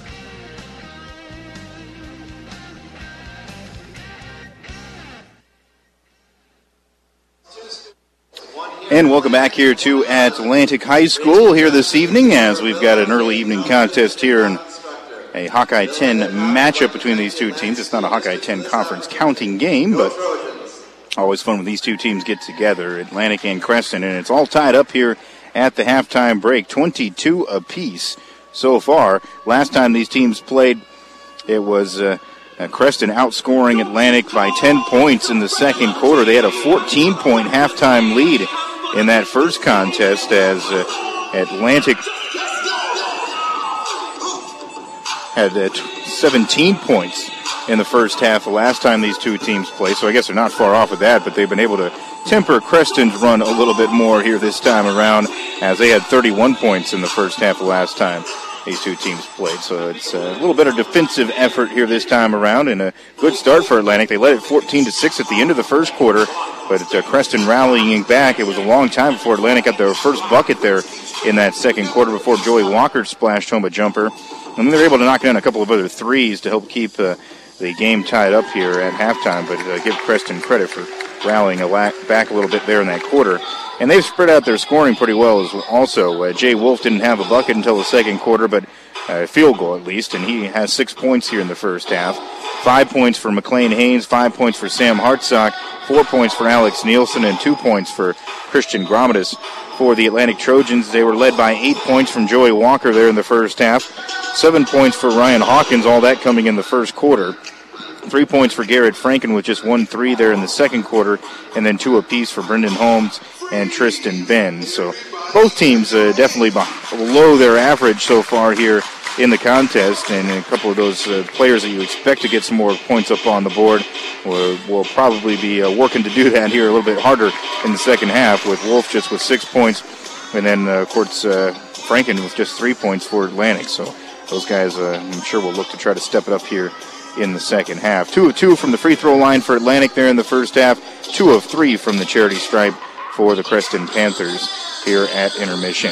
And welcome back here to Atlantic High School here this evening, as we've got an early evening contest here and a Hawkeye ten matchup between these two teams. It's not a Hawkeye ten conference counting game, but always fun when these two teams get together, Atlantic and Creston, and it's all tied up here at the halftime break, twenty-two apiece so far. Last time these teams played, it was uh, uh, Creston outscoring Atlantic by ten points in the second quarter. They had a fourteen-point halftime lead in that first contest, as uh, Atlantic had uh, seventeen points in the first half the last time these two teams played, so I guess they're not far off of that, but they've been able to temper Creston's run a little bit more here this time around, as they had thirty-one points in the first half the last time these two teams played. So it's a little better defensive effort here this time around, and a good start for Atlantic. They led it fourteen to six at the end of the first quarter, but uh, Creston rallying back. It was a long time before Atlantic got their first bucket there in that second quarter, before Joey Walker splashed home a jumper. And then they were able to knock down a couple of other threes to help keep uh, the game tied up here at halftime, but uh, give Creston credit for rallying a la- back a little bit there in that quarter. And they've spread out their scoring pretty well as also. Uh, Jay Wolf didn't have a bucket until the second quarter, but a field goal at least, and he has six points here in the first half. Five points for McLean Haynes, five points for Sam Hartsock, four points for Alex Nielsen, and two points for Christian Gromidas. For the Atlantic Trojans, they were led by eight points from Joey Walker there in the first half, seven points for Ryan Hawkins, all that coming in the first quarter. Three points for Garrett Franken with just one three there in the second quarter, and then two apiece for Brendan Holmes and Tristan Ben. So both teams uh, definitely below their average so far here in the contest, and a couple of those uh, players that you expect to get some more points up on the board will, will probably be uh, working to do that here a little bit harder in the second half, with Wolf just with six points, and then, uh, of course, uh, Franken with just three points for Atlantic. So those guys, uh, I'm sure, will look to try to step it up here in the second half. Two of two from the free throw line for Atlantic there in the first half, two of three from the charity stripe for the Creston Panthers here at intermission.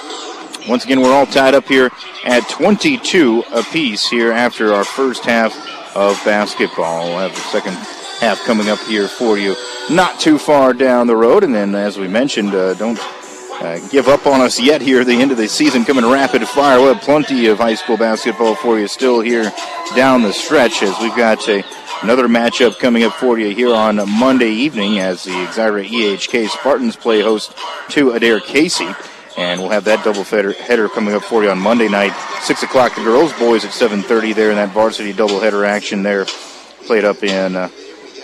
Once again, we're all tied up here at twenty-two apiece here after our first half of basketball. We'll have the second half coming up here for you not too far down the road. And then, as we mentioned, uh, don't uh, give up on us yet here. The end of the season coming rapid fire. We'll have plenty of high school basketball for you still here down the stretch, as we've got a, another matchup coming up for you here on Monday evening, as the Exira E H K Spartans play host to Adair Casey. And we'll have that double header coming up for you on Monday night. six o'clock, the girls, boys at seven thirty there in that varsity doubleheader action there, played up in uh,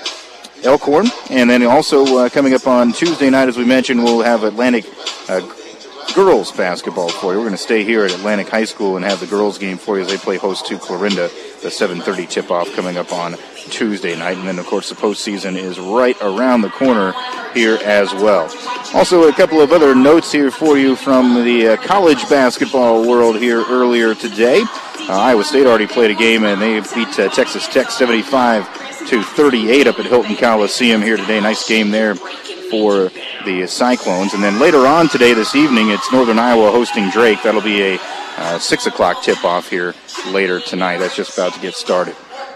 Elkhorn. And then also uh, coming up on Tuesday night, as we mentioned, we'll have Atlantic uh, girls basketball for you. We're going to stay here at Atlantic High School and have the girls game for you as they play host to Clarinda, the seven thirty tip-off coming up on Tuesday night. And then, of course, the postseason is right around the corner here as well. Also, a couple of other notes here for you from the uh, college basketball world here earlier today. Uh, Iowa State already played a game, and they beat uh, Texas Tech seventy-five to thirty-eight up at Hilton Coliseum here today. Nice game there for the Cyclones. And then later on today, this evening, it's Northern Iowa hosting Drake. That'll be a uh, six o'clock tip-off here later tonight. That's just about to get started.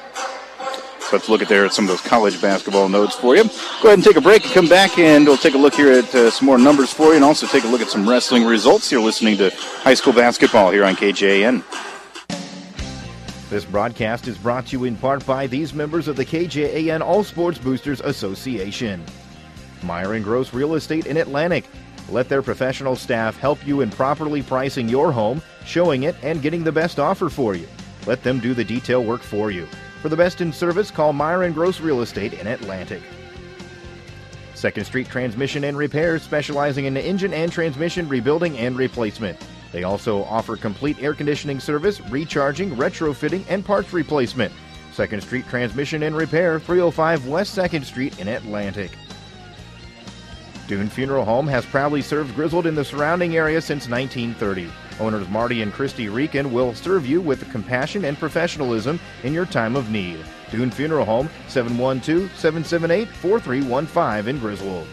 So let's look at there at some of those college basketball notes for you. Go ahead and take a break and come back, and we'll take a look here at uh, some more numbers for you, and also take a look at some wrestling results. You're listening to high school basketball here on K J A N. This broadcast is brought to you in part by these members of the K J A N All Sports Boosters Association. Meyer and Gross Real Estate in Atlantic. Let their professional staff help you in properly pricing your home, showing it, and getting the best offer for you. Let them do the detail work for you. For the best in service, call Meyer and Gross Real Estate in Atlantic. Second Street Transmission and Repair, specializing in engine and transmission rebuilding and replacement. They also offer complete air conditioning service, recharging, retrofitting, and parts replacement. Second Street Transmission and Repair, three oh five West second Street in Atlantic. Dune Funeral Home has proudly served Griswold and the surrounding area since nineteen thirty. Owners Marty and Christy Rieken will serve you with compassion and professionalism in your time of need. Dune Funeral Home, seven one two, seven seven eight, four three one five in Griswold.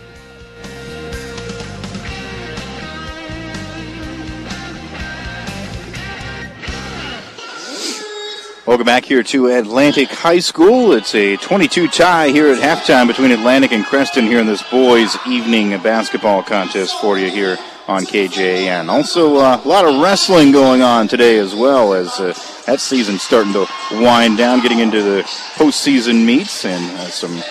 Welcome back here to Atlantic High School. It's a twenty-two tie here at halftime between Atlantic and Creston here in this boys' evening basketball contest for you here on K J A N. Also, uh, a lot of wrestling going on today as well, as uh, that season's starting to wind down, getting into the postseason meets, and uh, some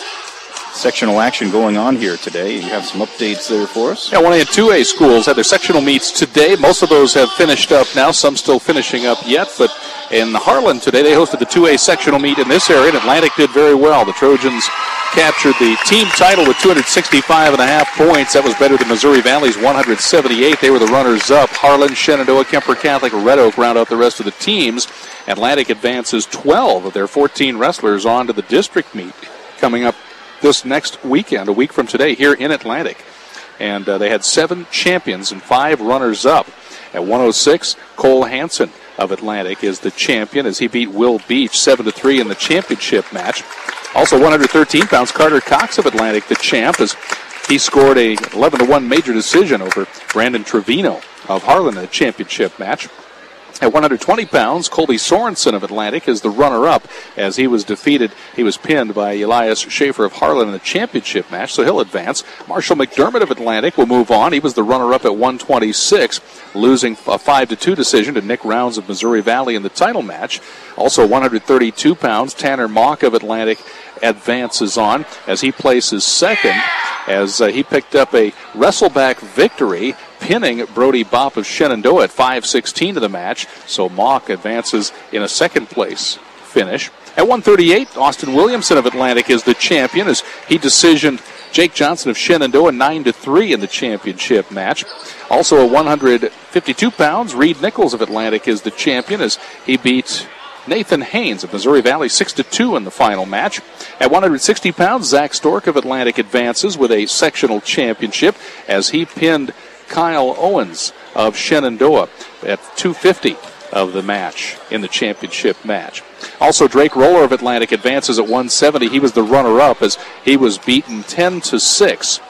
sectional action going on here today. You have some updates there for us? Yeah, one A and two A schools had their sectional meets today. Most of those have finished up now, some still finishing up yet, but in Harlan today, they hosted the two A sectional meet in this area, and Atlantic did very well. The Trojans captured the team title with two hundred sixty-five and a half points. That was better than Missouri Valley's one hundred seventy-eight. They were the runners-up. Harlan, Shenandoah, Kemper Catholic, Red Oak round out the rest of the teams. Atlantic advances twelve of their fourteen wrestlers on to the district meet coming up this next weekend, a week from today, here in Atlantic. And uh, they had seven champions and five runners-up. At one oh six, Cole Hansen of Atlantic is the champion as he beat Will Beach seven to three in the championship match. Also one hundred thirteen pounds, Carter Cox of Atlantic, the champ, as he scored a eleven to one major decision over Brandon Trevino of Harlan in the championship match. At one hundred twenty pounds, Colby Sorensen of Atlantic is the runner-up as he was defeated. He was pinned by Elias Schaefer of Harlan in the championship match, so he'll advance. Marshall McDermott of Atlantic will move on. He was the runner-up at one twenty-six, losing a five to two decision to Nick Rounds of Missouri Valley in the title match. Also one hundred thirty-two pounds, Tanner Mock of Atlantic advances on as he places second as uh, he picked up a wrestleback victory, pinning Brody Bopp of Shenandoah at five sixteen to the match. So Mock advances in a second place finish. At one thirty-eight, Austin Williamson of Atlantic is the champion as he decisioned Jake Johnson of Shenandoah nine to three in the championship match. Also at one hundred fifty-two pounds, Reed Nichols of Atlantic is the champion as he beat Nathan Haynes of Missouri Valley six to two in the final match. At one hundred sixty pounds, Zach Stork of Atlantic advances with a sectional championship as he pinned Kyle Owens of Shenandoah at two fifty of the match in the championship match. Also, Drake Roller of Atlantic advances at one seventy. He was the runner-up as he was beaten ten to six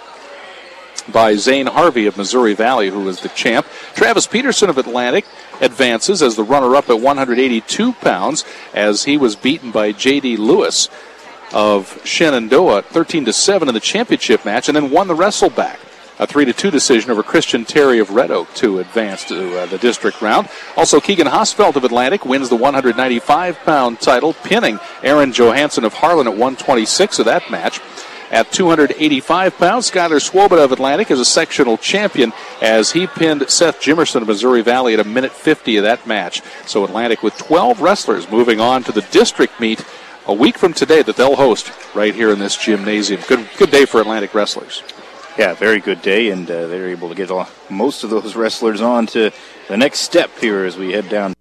by Zane Harvey of Missouri Valley, who was the champ. Travis Peterson of Atlantic advances as the runner-up at one hundred eighty-two pounds as he was beaten by J D Lewis of Shenandoah thirteen to seven in the championship match, and then won the wrestleback. A three to two decision over Christian Terry of Red Oak to advance to uh, the district round. Also, Keegan Hosfeld of Atlantic wins the one hundred ninety-five pound title, pinning Aaron Johansson of Harlan at one twenty-six of that match. At two hundred eighty-five pounds, Skyler Swoboda of Atlantic is a sectional champion as he pinned Seth Jimerson of Missouri Valley at a minute fifty of that match. So Atlantic with twelve wrestlers moving on to the district meet a week from today that they'll host right here in this gymnasium. Good, good day for Atlantic wrestlers. Yeah, very good day, and uh, they're able to get most of those wrestlers on to the next step here as we head down.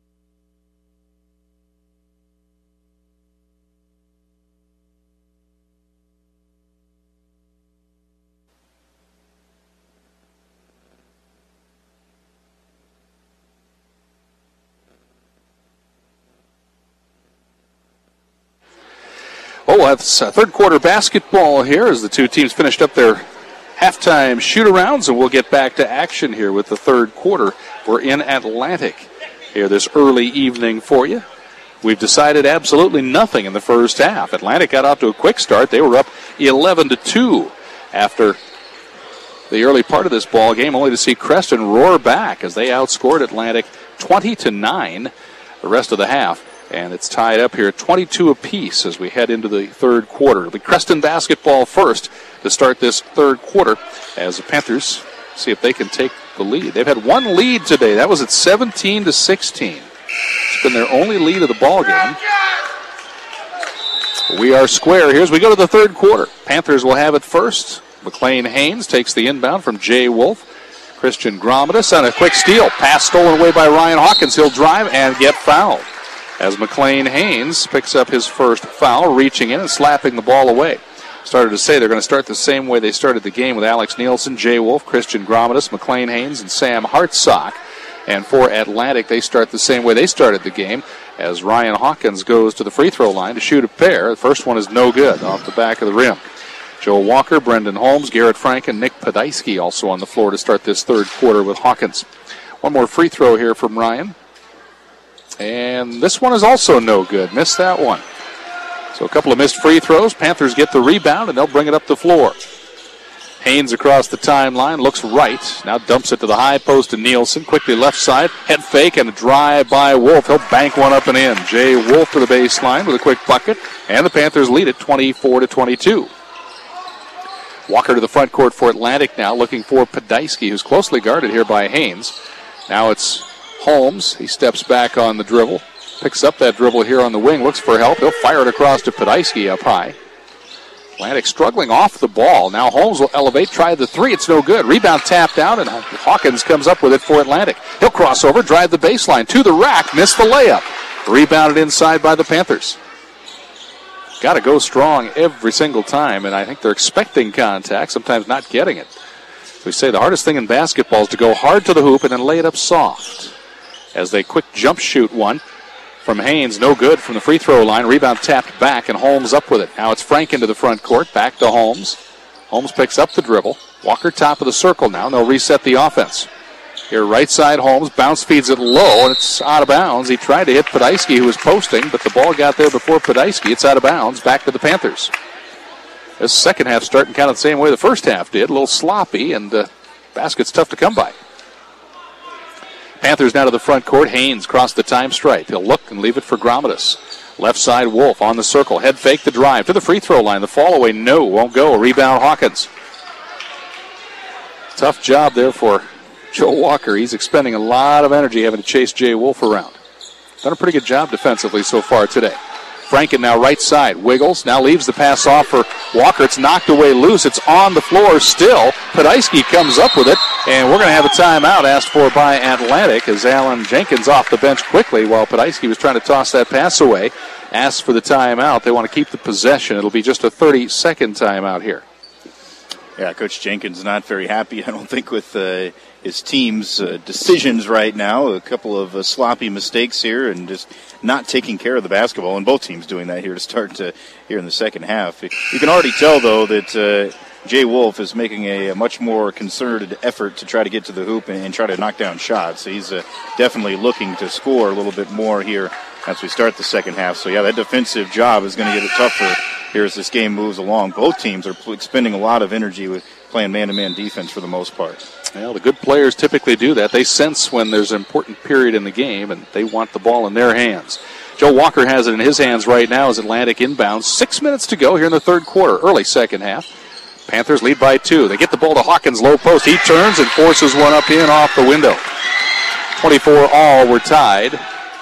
Well, we'll have uh, third quarter basketball here as the two teams finished up their halftime shoot-arounds, and we'll get back to action here with the third quarter. We're in Atlantic here this early evening for you. We've decided absolutely nothing in the first half. Atlantic got out to a quick start. They were up eleven to two after the early part of this ball game, only to see Creston roar back as they outscored Atlantic twenty to nine. the rest of the half. And it's tied up here at twenty-two apiece as we head into the third quarter. It'll be Creston basketball first to start this third quarter as the Panthers see if they can take the lead. They've had one lead today. That was at seventeen to sixteen. It's been their only lead of the ball game. We are square here as we go to the third quarter. Panthers will have it first. McLean Haynes takes the inbound from Jay Wolf. Christian Gromadus on a quick steal. Pass stolen away by Ryan Hawkins. He'll drive and get fouled as McLean Haynes picks up his first foul, reaching in and slapping the ball away. Started to say they're going to start the same way they started the game with Alex Nielsen, Jay Wolf, Christian Gromadus, McLean Haynes, and Sam Hartsock. And for Atlantic, they start the same way they started the game as Ryan Hawkins goes to the free throw line to shoot a pair. The first one is no good off the back of the rim. Joe Walker, Brendan Holmes, Garrett Frank, and Nick Podolsky also on the floor to start this third quarter with Hawkins. One more free throw here from Ryan. And this one is also no good. Missed that one. So a couple of missed free throws. Panthers get the rebound, and they'll bring it up the floor. Haynes across the timeline, looks right. Now dumps it to the high post to Nielsen. Quickly left side, head fake, and a drive by Wolf. He'll bank one up and in. Jay Wolf to the baseline with a quick bucket, and the Panthers lead it twenty-four to twenty-two. Walker to the front court for Atlantic now, looking for Podolsky, who's closely guarded here by Haynes. Now it's Holmes. He steps back on the dribble. Picks up that dribble here on the wing. Looks for help. He'll fire it across to Podolsky up high. Atlantic struggling off the ball. Now Holmes will elevate. Try the three. It's no good. Rebound tapped out, and Hawkins comes up with it for Atlantic. He'll cross over, drive the baseline to the rack. Miss the layup. Rebounded inside by the Panthers. Got to go strong every single time, and I think they're expecting contact, sometimes not getting it. We say the hardest thing in basketball is to go hard to the hoop and then lay it up soft. As they quick jump shoot one from Haynes, no good from the free throw line. Rebound tapped back, and Holmes up with it. Now it's Frank into the front court, back to Holmes. Holmes picks up the dribble. Walker top of the circle now, and they'll reset the offense. Here right side, Holmes, bounce feeds it low, and it's out of bounds. He tried to hit Podolsky, who was posting, but the ball got there before Podolsky. It's out of bounds, back to the Panthers. This second half starting kind of the same way the first half did, a little sloppy, and uh, basket's tough to come by. Panthers now to the front court. Haynes crossed the time stripe. He'll look and leave it for Gromadus. Left side, Wolf on the circle. Head fake the drive to the free throw line. The fall away, no, won't go. Rebound, Hawkins. Tough job there for Joe Walker. He's expending a lot of energy having to chase Jay Wolf around. Done a pretty good job defensively so far today. Franken now right side. Wiggles. Now leaves the pass off for Walker. It's knocked away loose. It's on the floor still. Podolsky comes up with it. And we're going to have a timeout asked for by Atlantic as Alan Jenkins off the bench quickly while Podolsky was trying to toss that pass away. Asks for the timeout. They want to keep the possession. It'll be just a thirty-second timeout here. Yeah, Coach Jenkins not very happy, I don't think, with uh, his team's uh, decisions right now. A couple of uh, sloppy mistakes here and just not taking care of the basketball. And both teams doing that here to start to, here in the second half. You can already tell, though, that uh, Jay Wolf is making a, a much more concerted effort to try to get to the hoop and, and try to knock down shots. He's uh, definitely looking to score a little bit more here as we start the second half. So, yeah, that defensive job is going to get it tougher here as this game moves along. Both teams are expending a lot of energy with playing man-to-man defense for the most part. Well, the good players typically do that. They sense when there's an important period in the game, and they want the ball in their hands. Joe Walker has it in his hands right now as Atlantic inbounds. Six minutes to go here in the third quarter, early second half. Panthers lead by two. They get the ball to Hawkins, low post. He turns and forces one up in off the window. twenty-four all, we're tied.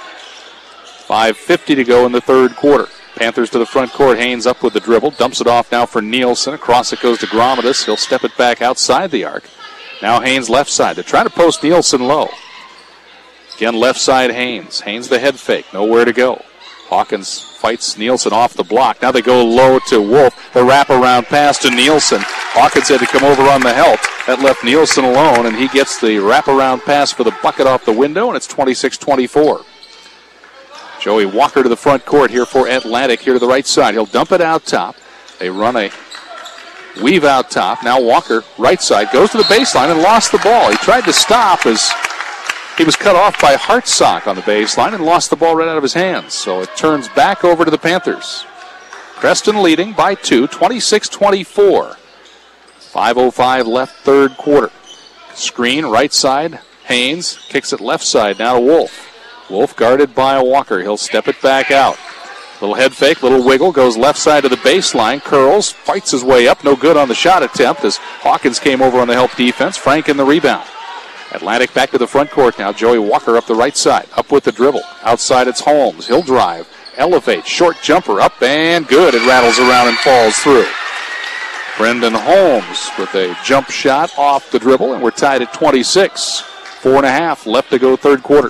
five fifty to go in the third quarter. Panthers to the front court. Haynes up with the dribble. Dumps it off now for Nielsen. Across it goes to Gromadus. He'll step it back outside the arc. Now Haynes left side. They're trying to post Nielsen low. Again, left side Haynes. Haynes the head fake. Nowhere to go. Hawkins fights Nielsen off the block. Now they go low to Wolf. The wraparound pass to Nielsen. Hawkins had to come over on the help. That left Nielsen alone, and he gets the wraparound pass for the bucket off the window, and it's twenty-six twenty-four. Joey Walker to the front court here for Atlantic, here to the right side. He'll dump it out top. They run a weave out top. Now Walker, right side, goes to the baseline and lost the ball. He tried to stop as he was cut off by Hartsock on the baseline and lost the ball right out of his hands. So it turns back over to the Panthers. Creston leading by two, twenty-six twenty-four. five oh five left third quarter. Screen, right side. Haynes kicks it left side now to Wolf. Wolf guarded by Walker. He'll step it back out. Little head fake, little wiggle, goes left side to the baseline, curls, fights his way up, no good on the shot attempt as Hawkins came over on the help defense. Frank in the rebound. Atlantic back to the front court now. Joey Walker up the right side, up with the dribble. Outside it's Holmes. He'll drive, elevate, short jumper up and good. It rattles around and falls through. Brendan Holmes with a jump shot off the dribble, and we're tied at twenty-six. Four and a half left to go third quarter.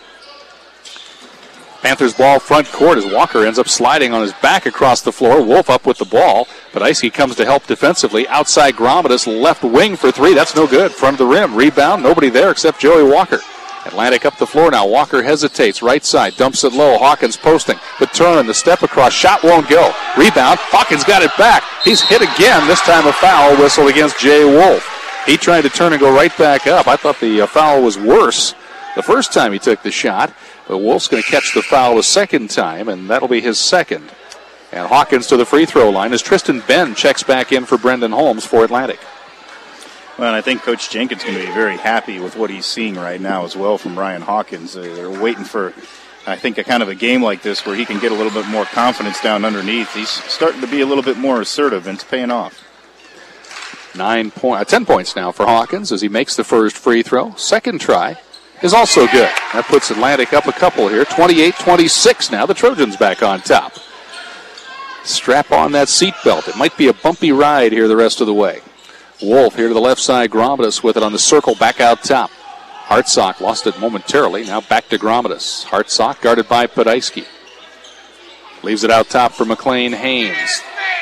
Panthers ball front court as Walker ends up sliding on his back across the floor. Wolf up with the ball. Podolsky comes to help defensively. Outside Gromidas, left wing for three. That's no good. Front of the rim. Rebound. Nobody there except Joey Walker. Atlantic up the floor now. Walker hesitates. Right side. Dumps it low. Hawkins posting. The turn. The step across. Shot won't go. Rebound. Hawkins got it back. He's hit again. This time a foul whistled against Jay Wolf. He tried to turn and go right back up. I thought the uh, foul was worse the first time he took the shot. But Wolf's going to catch the foul a second time, and that'll be his second. And Hawkins to the free throw line as Tristan Ben checks back in for Brendan Holmes for Atlantic. Well, and I think Coach Jenkins is going to be very happy with what he's seeing right now as well from Ryan Hawkins. Uh, they're waiting for, I think, a kind of a game like this where he can get a little bit more confidence down underneath. He's starting to be a little bit more assertive, and it's paying off. Nine point, uh, ten points now for Hawkins as he makes the first free throw. Second try is also good. That puts Atlantic up a couple here. twenty-eight twenty-six now. The Trojans back on top. Strap on that seatbelt. It might be a bumpy ride here the rest of the way. Wolf here to the left side. Gromidas with it on the circle back out top. Hartsock lost it momentarily. Now back to Gromidas. Hartsock guarded by Podolsky. Leaves it out top for McLean Haynes.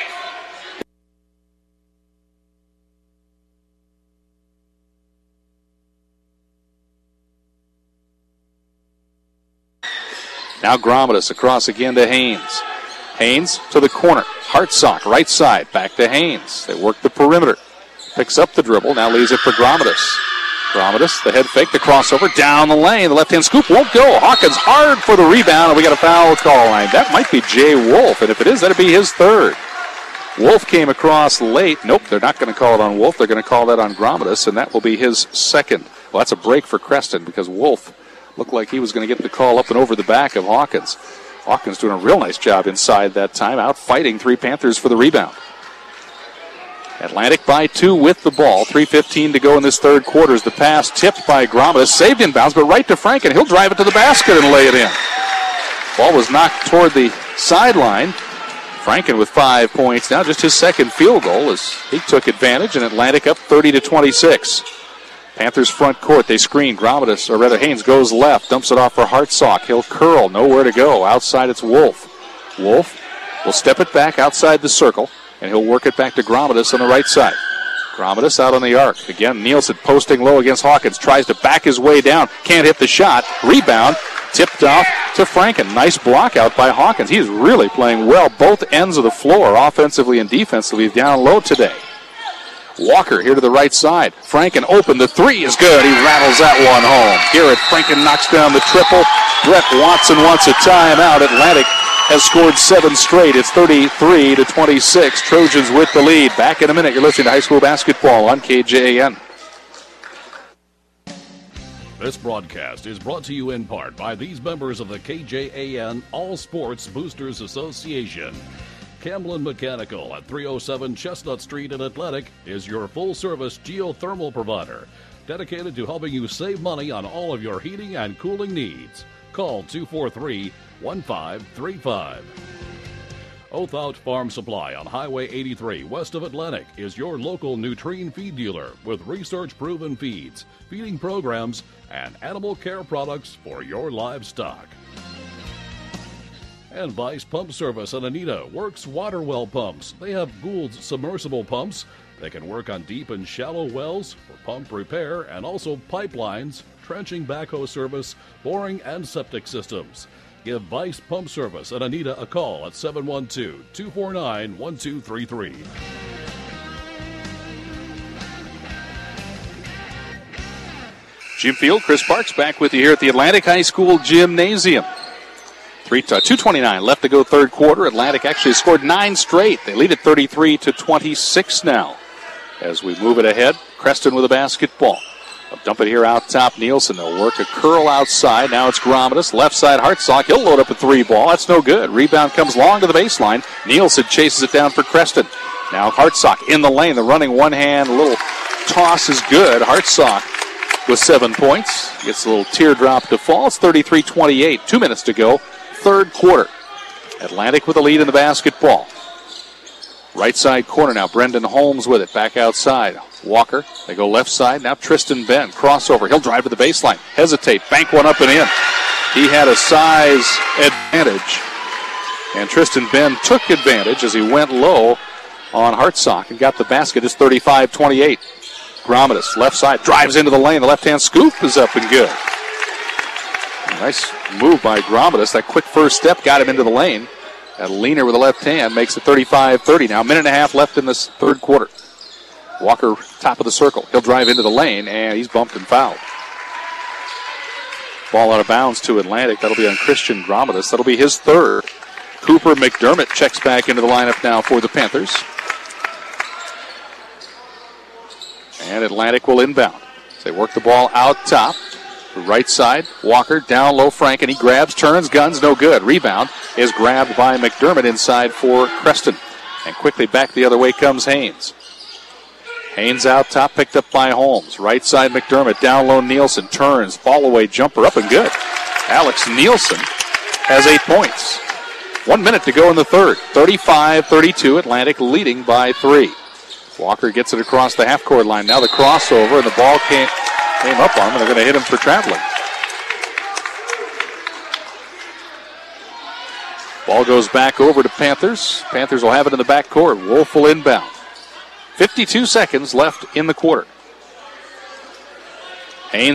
Now Gromidas across again to Haynes. Haynes to the corner. Hartsock, right side, back to Haynes. They work the perimeter. Picks up the dribble, now leaves it for Gromidas. Gromidas, the head fake, the crossover, down the lane. The left-hand scoop won't go. Hawkins hard for the rebound, and we got a foul call line. That might be Jay Wolf, and if it is, that'd be his third. Wolf came across late. Nope, they're not going to call it on Wolf. They're going to call that on Gromidas, and that will be his second. Well, that's a break for Creston because Wolf looked like he was going to get the call up and over the back of Hawkins. Hawkins doing a real nice job inside that time, out fighting three Panthers for the rebound. Atlantic by two with the ball. three fifteen to go in this third quarter as the pass tipped by Gromidas. Saved inbounds, but right to Frank, and he'll drive it to the basket and lay it in. Ball was knocked toward the sideline. Franken with five points now, just his second field goal as he took advantage, and Atlantic up thirty to twenty-six. Panthers front court, they screen. Gromidas, or rather Haynes, goes left, dumps it off for Hartsock. He'll curl, nowhere to go. Outside it's Wolf. Wolf will step it back outside the circle, and he'll work it back to Gromidas on the right side. Gromidas out on the arc. Again, Nielsen posting low against Hawkins. Tries to back his way down. Can't hit the shot. Rebound. Tipped off to Franken. Nice block out by Hawkins. He's really playing well both ends of the floor, offensively and defensively, down low today. Walker here to the right side. Franken open. The three is good. He rattles that one home. Garrett Franken knocks down the triple. Brett Watson wants a timeout. Atlantic has scored seven straight. It's thirty-three to twenty-six. Trojans with the lead. Back in a minute. You're listening to high school basketball on K J A N. This broadcast is brought to you in part by these members of the K J A N All Sports Boosters Association. Camlin Mechanical at three oh seven Chestnut Street in Atlantic is your full-service geothermal provider, dedicated to helping you save money on all of your heating and cooling needs. Call two four three, one five three five. Oathout Farm Supply on Highway eighty-three west of Atlantic is your local Nutrien feed dealer with research-proven feeds, feeding programs, and animal care products for your livestock. And Vice Pump Service in Anita works water well pumps. They have Gould's submersible pumps. They can work on deep and shallow wells for pump repair and also pipelines, trenching, backhoe service, boring, and septic systems. Give Vice Pump Service in Anita a call at seven one two, two four nine, one two three three. Jim Field, Chris Parks back with you here at the Atlantic High School Gymnasium. two twenty-nine left to go third quarter. Atlantic actually scored nine straight. They lead at thirty-three to twenty-six now. As we move it ahead, Creston with a basketball. They'll dump it here out top. Nielsen, they'll work a curl outside. Now it's Gromidas. Left side, Hartsock. He'll load up a three ball. That's no good. Rebound comes long to the baseline. Nielsen chases it down for Creston. Now Hartsock in the lane. The running one-hand little toss is good. Hartsock with seven points. Gets a little teardrop to fall. It's thirty-three twenty-eight. Two minutes to go. Third quarter. Atlantic with a lead in the basketball. Right side corner now. Brendan Holmes with it. Back outside. Walker. They go left side. Now Tristan Ben. Crossover. He'll drive to the baseline. Hesitate. Bank one up and in. He had a size advantage. And Tristan Ben took advantage as he went low on Hartsock and got the basket. It's thirty-five twenty-eight. Gromidas, left side, drives into the lane. The left-hand scoop is up and good. Nice move by Gromidas. That quick first step got him into the lane. That leaner with the left hand makes it thirty-five thirty. Now a minute and a half left in this third quarter. Walker, top of the circle. He'll drive into the lane, and he's bumped and fouled. Ball out of bounds to Atlantic. That'll be on Christian Gromidas. That'll be his third. Cooper McDermott checks back into the lineup now for the Panthers. And Atlantic will inbound. They work the ball out top. The right side, Walker down low, Frank, and he grabs, turns, guns, no good. Rebound is grabbed by McDermott inside for Creston. And quickly back the other way comes Haynes. Haynes out top, picked up by Holmes. Right side, McDermott, down low, Nielsen, turns, ball away, jumper up and good. Alex Nielsen has eight points. One minute to go in the third. thirty-five thirty-two, Atlantic leading by three. Walker gets it across the half-court line. Now the crossover, and the ball came, came up on him, and they're going to hit him for traveling. Ball goes back over to Panthers. Panthers will have it in the backcourt. Wolf will inbound. fifty-two seconds left in the quarter. Haynes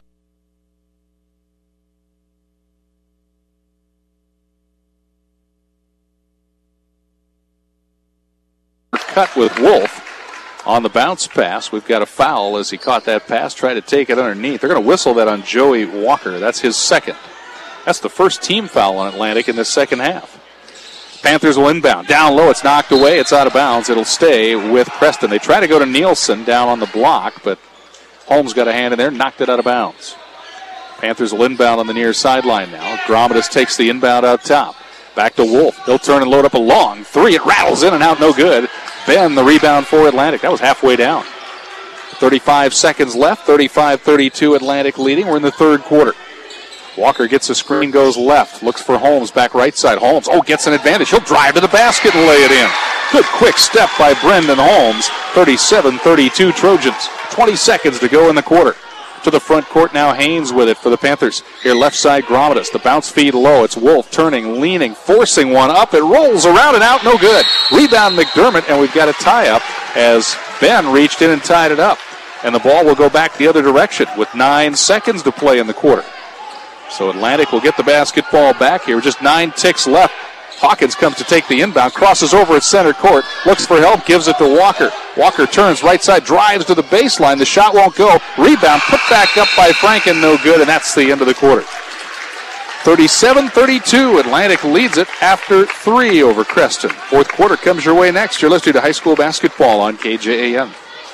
cut with Wolf. On the bounce pass, we've got a foul as he caught that pass, tried to take it underneath. They're going to whistle that on Joey Walker. That's his second. That's the first team foul on Atlantic in the second half. Panthers will inbound. Down low, it's knocked away. It's out of bounds. It'll stay with Creston. They try to go to Nielsen down on the block, but Holmes got a hand in there, knocked it out of bounds. Panthers will inbound on the near sideline now. Gromidas takes the inbound out top. Back to Wolf. He'll turn and load up a long three. It rattles in and out, no good. Ben, the rebound for Atlantic. That was halfway down. thirty-five seconds left. thirty-five thirty-two, Atlantic leading. We're in the third quarter. Walker gets a screen, goes left. Looks for Holmes, back right side. Holmes, oh, gets an advantage. He'll drive to the basket and lay it in. Good quick step by Brendan Holmes. thirty-seven thirty-two Trojans. twenty seconds to go in the quarter. To the front court now, Haynes with it for the Panthers. Here left side, Gromidas. The bounce feed low. It's Wolf turning, leaning, forcing one up. It rolls around and out, no good. Rebound McDermott, and we've got a tie-up as Ben reached in and tied it up. And the ball will go back the other direction with nine seconds to play in the quarter. So Atlantic will get the basketball back here. Just nine ticks left. Hawkins comes to take the inbound, crosses over at center court, looks for help, gives it to Walker. Walker turns right side, drives to the baseline. The shot won't go. Rebound put back up by Franken, no good, and that's the end of the quarter. thirty-seven thirty-two, Atlantic leads it after three over Creston. Fourth quarter comes your way next. You're listening to high school basketball on K J A M.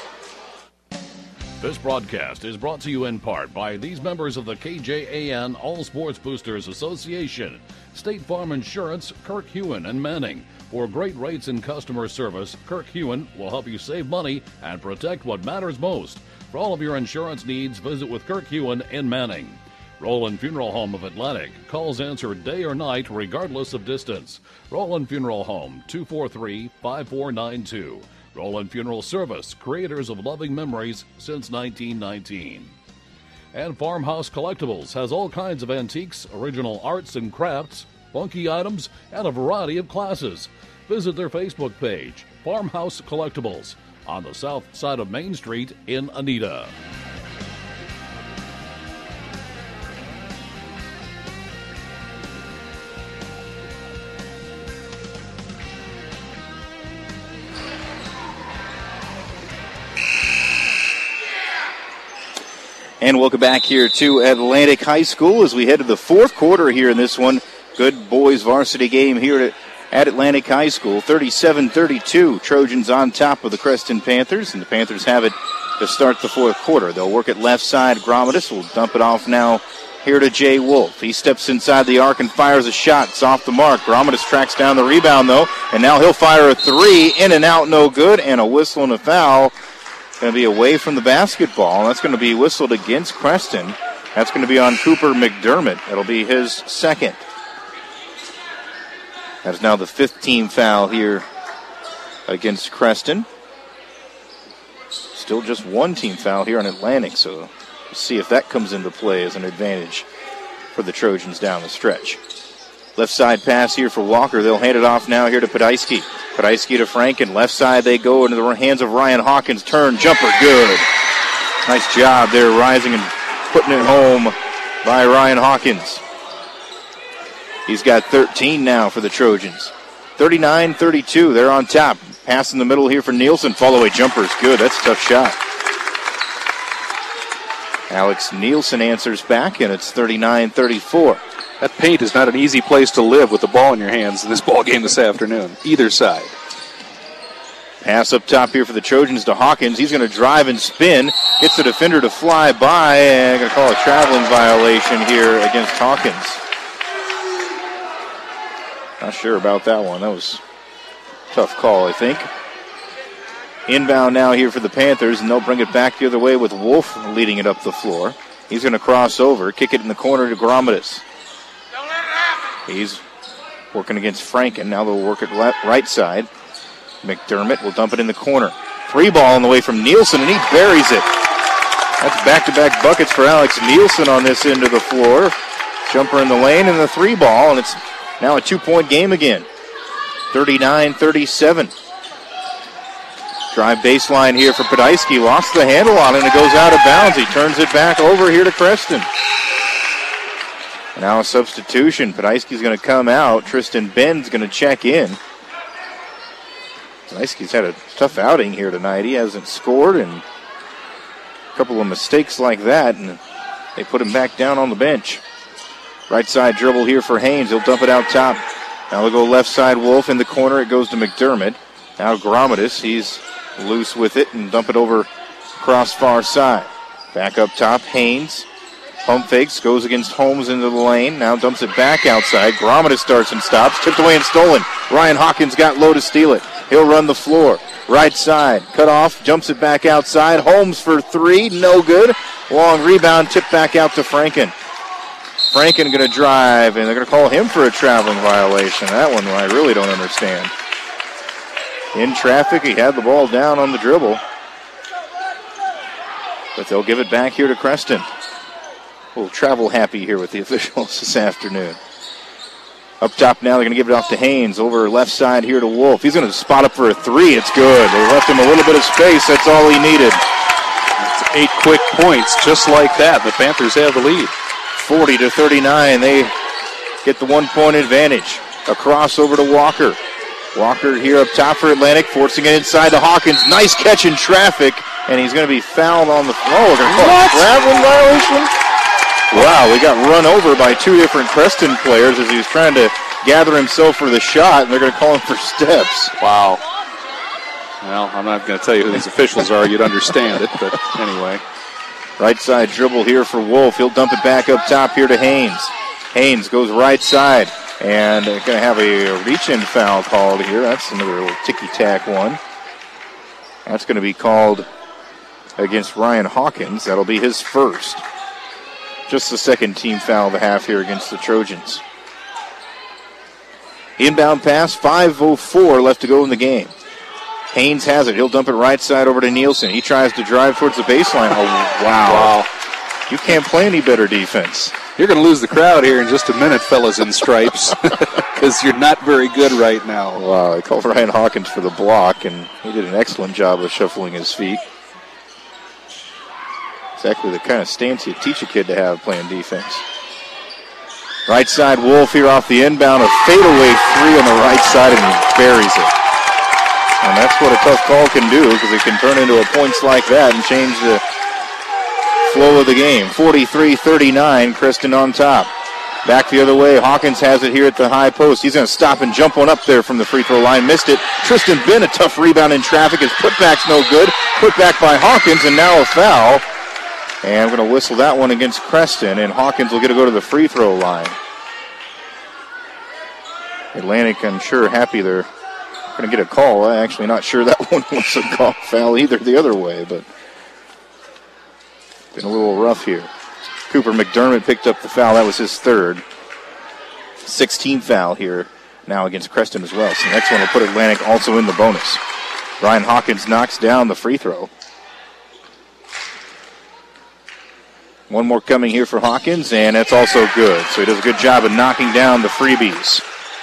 This broadcast is brought to you in part by these members of the K J A N All Sports Boosters Association. State Farm Insurance, Kirk Hewen and Manning. For great rates and customer service, Kirk Hewen will help you save money and protect what matters most. For all of your insurance needs, visit with Kirk Hewen in Manning. Roland Funeral Home of Atlantic. Calls answered day or night regardless of distance. Roland Funeral Home, two four three, five four nine two. Roland Funeral Service, creators of loving memories since nineteen nineteen. And Farmhouse Collectibles has all kinds of antiques, original arts and crafts, funky items, and a variety of classes. Visit their Facebook page, Farmhouse Collectibles, on the south side of Main Street in Anita. And welcome back here to Atlantic High School as we head to the fourth quarter here in this one. Good boys varsity game here at, at Atlantic High School. thirty-seven thirty-two, Trojans on top of the Creston Panthers, and the Panthers have it to start the fourth quarter. They'll work it left side. Gromidas will dump it off now here to Jay Wolf. He steps inside the arc and fires a shot. It's off the mark. Gromidas tracks down the rebound, though, and now he'll fire a three. In and out, no good, and a whistle and a foul. Going to be away from the basketball. That's going to be whistled against Creston. That's going to be on Cooper McDermott. That'll be his second. That is now the fifth team foul here against Creston. Still just one team foul here on Atlantic, so we'll see if that comes into play as an advantage for the Trojans down the stretch. Left side pass here for Walker. They'll hand it off now here to Podolsky. Podolsky to Franken. Left side they go into the hands of Ryan Hawkins. Turn, jumper, good. Nice job there, rising and putting it home by Ryan Hawkins. He's got thirteen now for the Trojans. thirty-nine thirty-two, they're on top. Pass in the middle here for Nielsen. Follow-away jumper is good. That's a tough shot. Alex Nielsen answers back, and it's thirty-nine thirty-four. That paint is not an easy place to live with the ball in your hands in this ball game this afternoon, either side. Pass up top here for the Trojans to Hawkins. He's going to drive and spin. Gets the defender to fly by, and going to call a traveling violation here against Hawkins. Not sure about that one. That was a tough call, I think. Inbound now here for the Panthers, and they'll bring it back the other way with Wolf leading it up the floor. He's going to cross over, kick it in the corner to Gromidas. He's working against Franken. Now they'll work it left, right side. McDermott will dump it in the corner. Three ball on the way from Nielsen, and he buries it. That's back-to-back buckets for Alex Nielsen on this end of the floor. Jumper in the lane and the three ball, and it's now a two-point game again. thirty-nine thirty-seven. Drive baseline here for Podolsky. Lost the handle on it, and it goes out of bounds. He turns it back over here to Creston. Now a substitution. Podolsky's going to come out. Tristan Ben's going to check in. Podolsky's had a tough outing here tonight. He hasn't scored, and a couple of mistakes like that, and they put him back down on the bench. Right side dribble here for Haynes. He'll dump it out top. Now they'll go left side Wolf in the corner. It goes to McDermott. Now Gromidas. He's loose with it and dump it over across far side. Back up top, Haynes. Pump fakes, goes against Holmes into the lane. Now dumps it back outside. Gromidas starts and stops. Tipped away and stolen. Ryan Hawkins got low to steal it. He'll run the floor. Right side, cut off, jumps it back outside. Holmes for three, no good. Long rebound, tipped back out to Franken. Franken going to drive, and they're going to call him for a traveling violation. That one I really don't understand. In traffic, he had the ball down on the dribble. But they'll give it back here to Creston. A little travel happy here with the officials this afternoon. Up top now, they're going to give it off to Haynes. Over left side here to Wolf. He's going to spot up for a three. It's good. They left him a little bit of space. That's all he needed. It's eight quick points, just like that. The Panthers have the lead. forty to thirty-nine. They get the one-point advantage. Across over to Walker. Walker here up top for Atlantic, forcing it inside to Hawkins. Nice catch in traffic, and he's going to be fouled on the floor. We're going to call a traveling violation. Wow, we got run over by two different Creston players as he was trying to gather himself for the shot, and they're going to call him for steps. Wow. Well, I'm not going to tell you who these officials are. You'd understand it, but anyway. Right side dribble here for Wolf. He'll dump it back up top here to Haynes. Haynes goes right side, and they're going to have a reach-in foul called here. That's another little ticky-tack one. That's going to be called against Ryan Hawkins. That'll be his first. Just the second team foul of the half here against the Trojans. Inbound pass, five oh four left to go in the game. Haynes has it. He'll dump it right side over to Nielsen. He tries to drive towards the baseline. Oh, wow. Wow. You can't play any better defense. You're going to lose the crowd here in just a minute, fellas in stripes, because you're not very good right now. Wow, they called Ryan Hawkins for the block, and he did an excellent job of shuffling his feet. Exactly the kind of stance you teach a kid to have playing defense. Right side, Wolf here off the inbound. A fadeaway three on the right side, and he buries it. And that's what a tough call can do, because it can turn into a points like that and change the flow of the game. forty-three thirty-nine, Creston on top. Back the other way. Hawkins has it here at the high post. He's going to stop and jump one up there from the free throw line. Missed it. Tristan Benn, a tough rebound in traffic. His putback's no good. Put back by Hawkins, and now a foul. And we're going to whistle that one against Creston, and Hawkins will get to go to the free throw line. Atlantic, I'm sure, happy they're going to get a call. I'm actually not sure that one was a call foul either the other way, but been a little rough here. Cooper McDermott picked up the foul. That was his third. sixteenth foul here now against Creston as well. So the next one will put Atlantic also in the bonus. Brian Hawkins knocks down the free throw. One more coming here for Hawkins, and that's also good. So he does a good job of knocking down the freebies.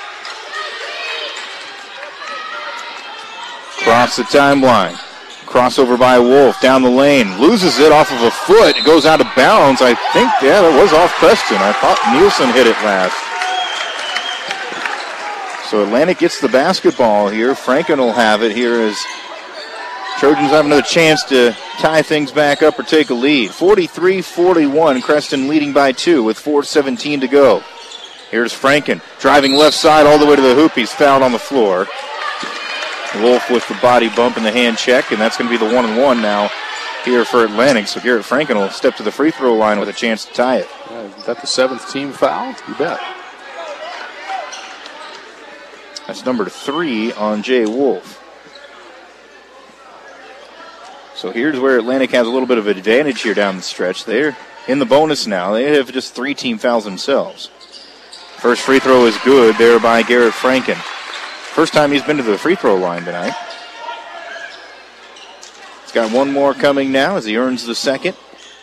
Cross the timeline. Crossover by Wolf down the lane. Loses it off of a foot. It goes out of bounds. I think, yeah, that was off Preston. I thought Nielsen hit it last. So Atlantic gets the basketball here. Franken will have it here as Trojans have another chance to tie things back up or take a lead. forty-three forty-one. Creston leading by two with four seventeen to go. Here's Franken driving left side all the way to the hoop. He's fouled on the floor. Wolf with the body bump and the hand check, and that's going to be the one and one now here for Atlantic. So Garrett Franken will step to the free throw line with a chance to tie it. Uh, is that the seventh team foul? You bet. That's number three on Jay Wolf. So here's where Atlantic has a little bit of an advantage here down the stretch. They're in the bonus now. They have just three team fouls themselves. First free throw is good there by Garrett Franken. First time he's been to the free throw line tonight. He's got one more coming now as he earns the second.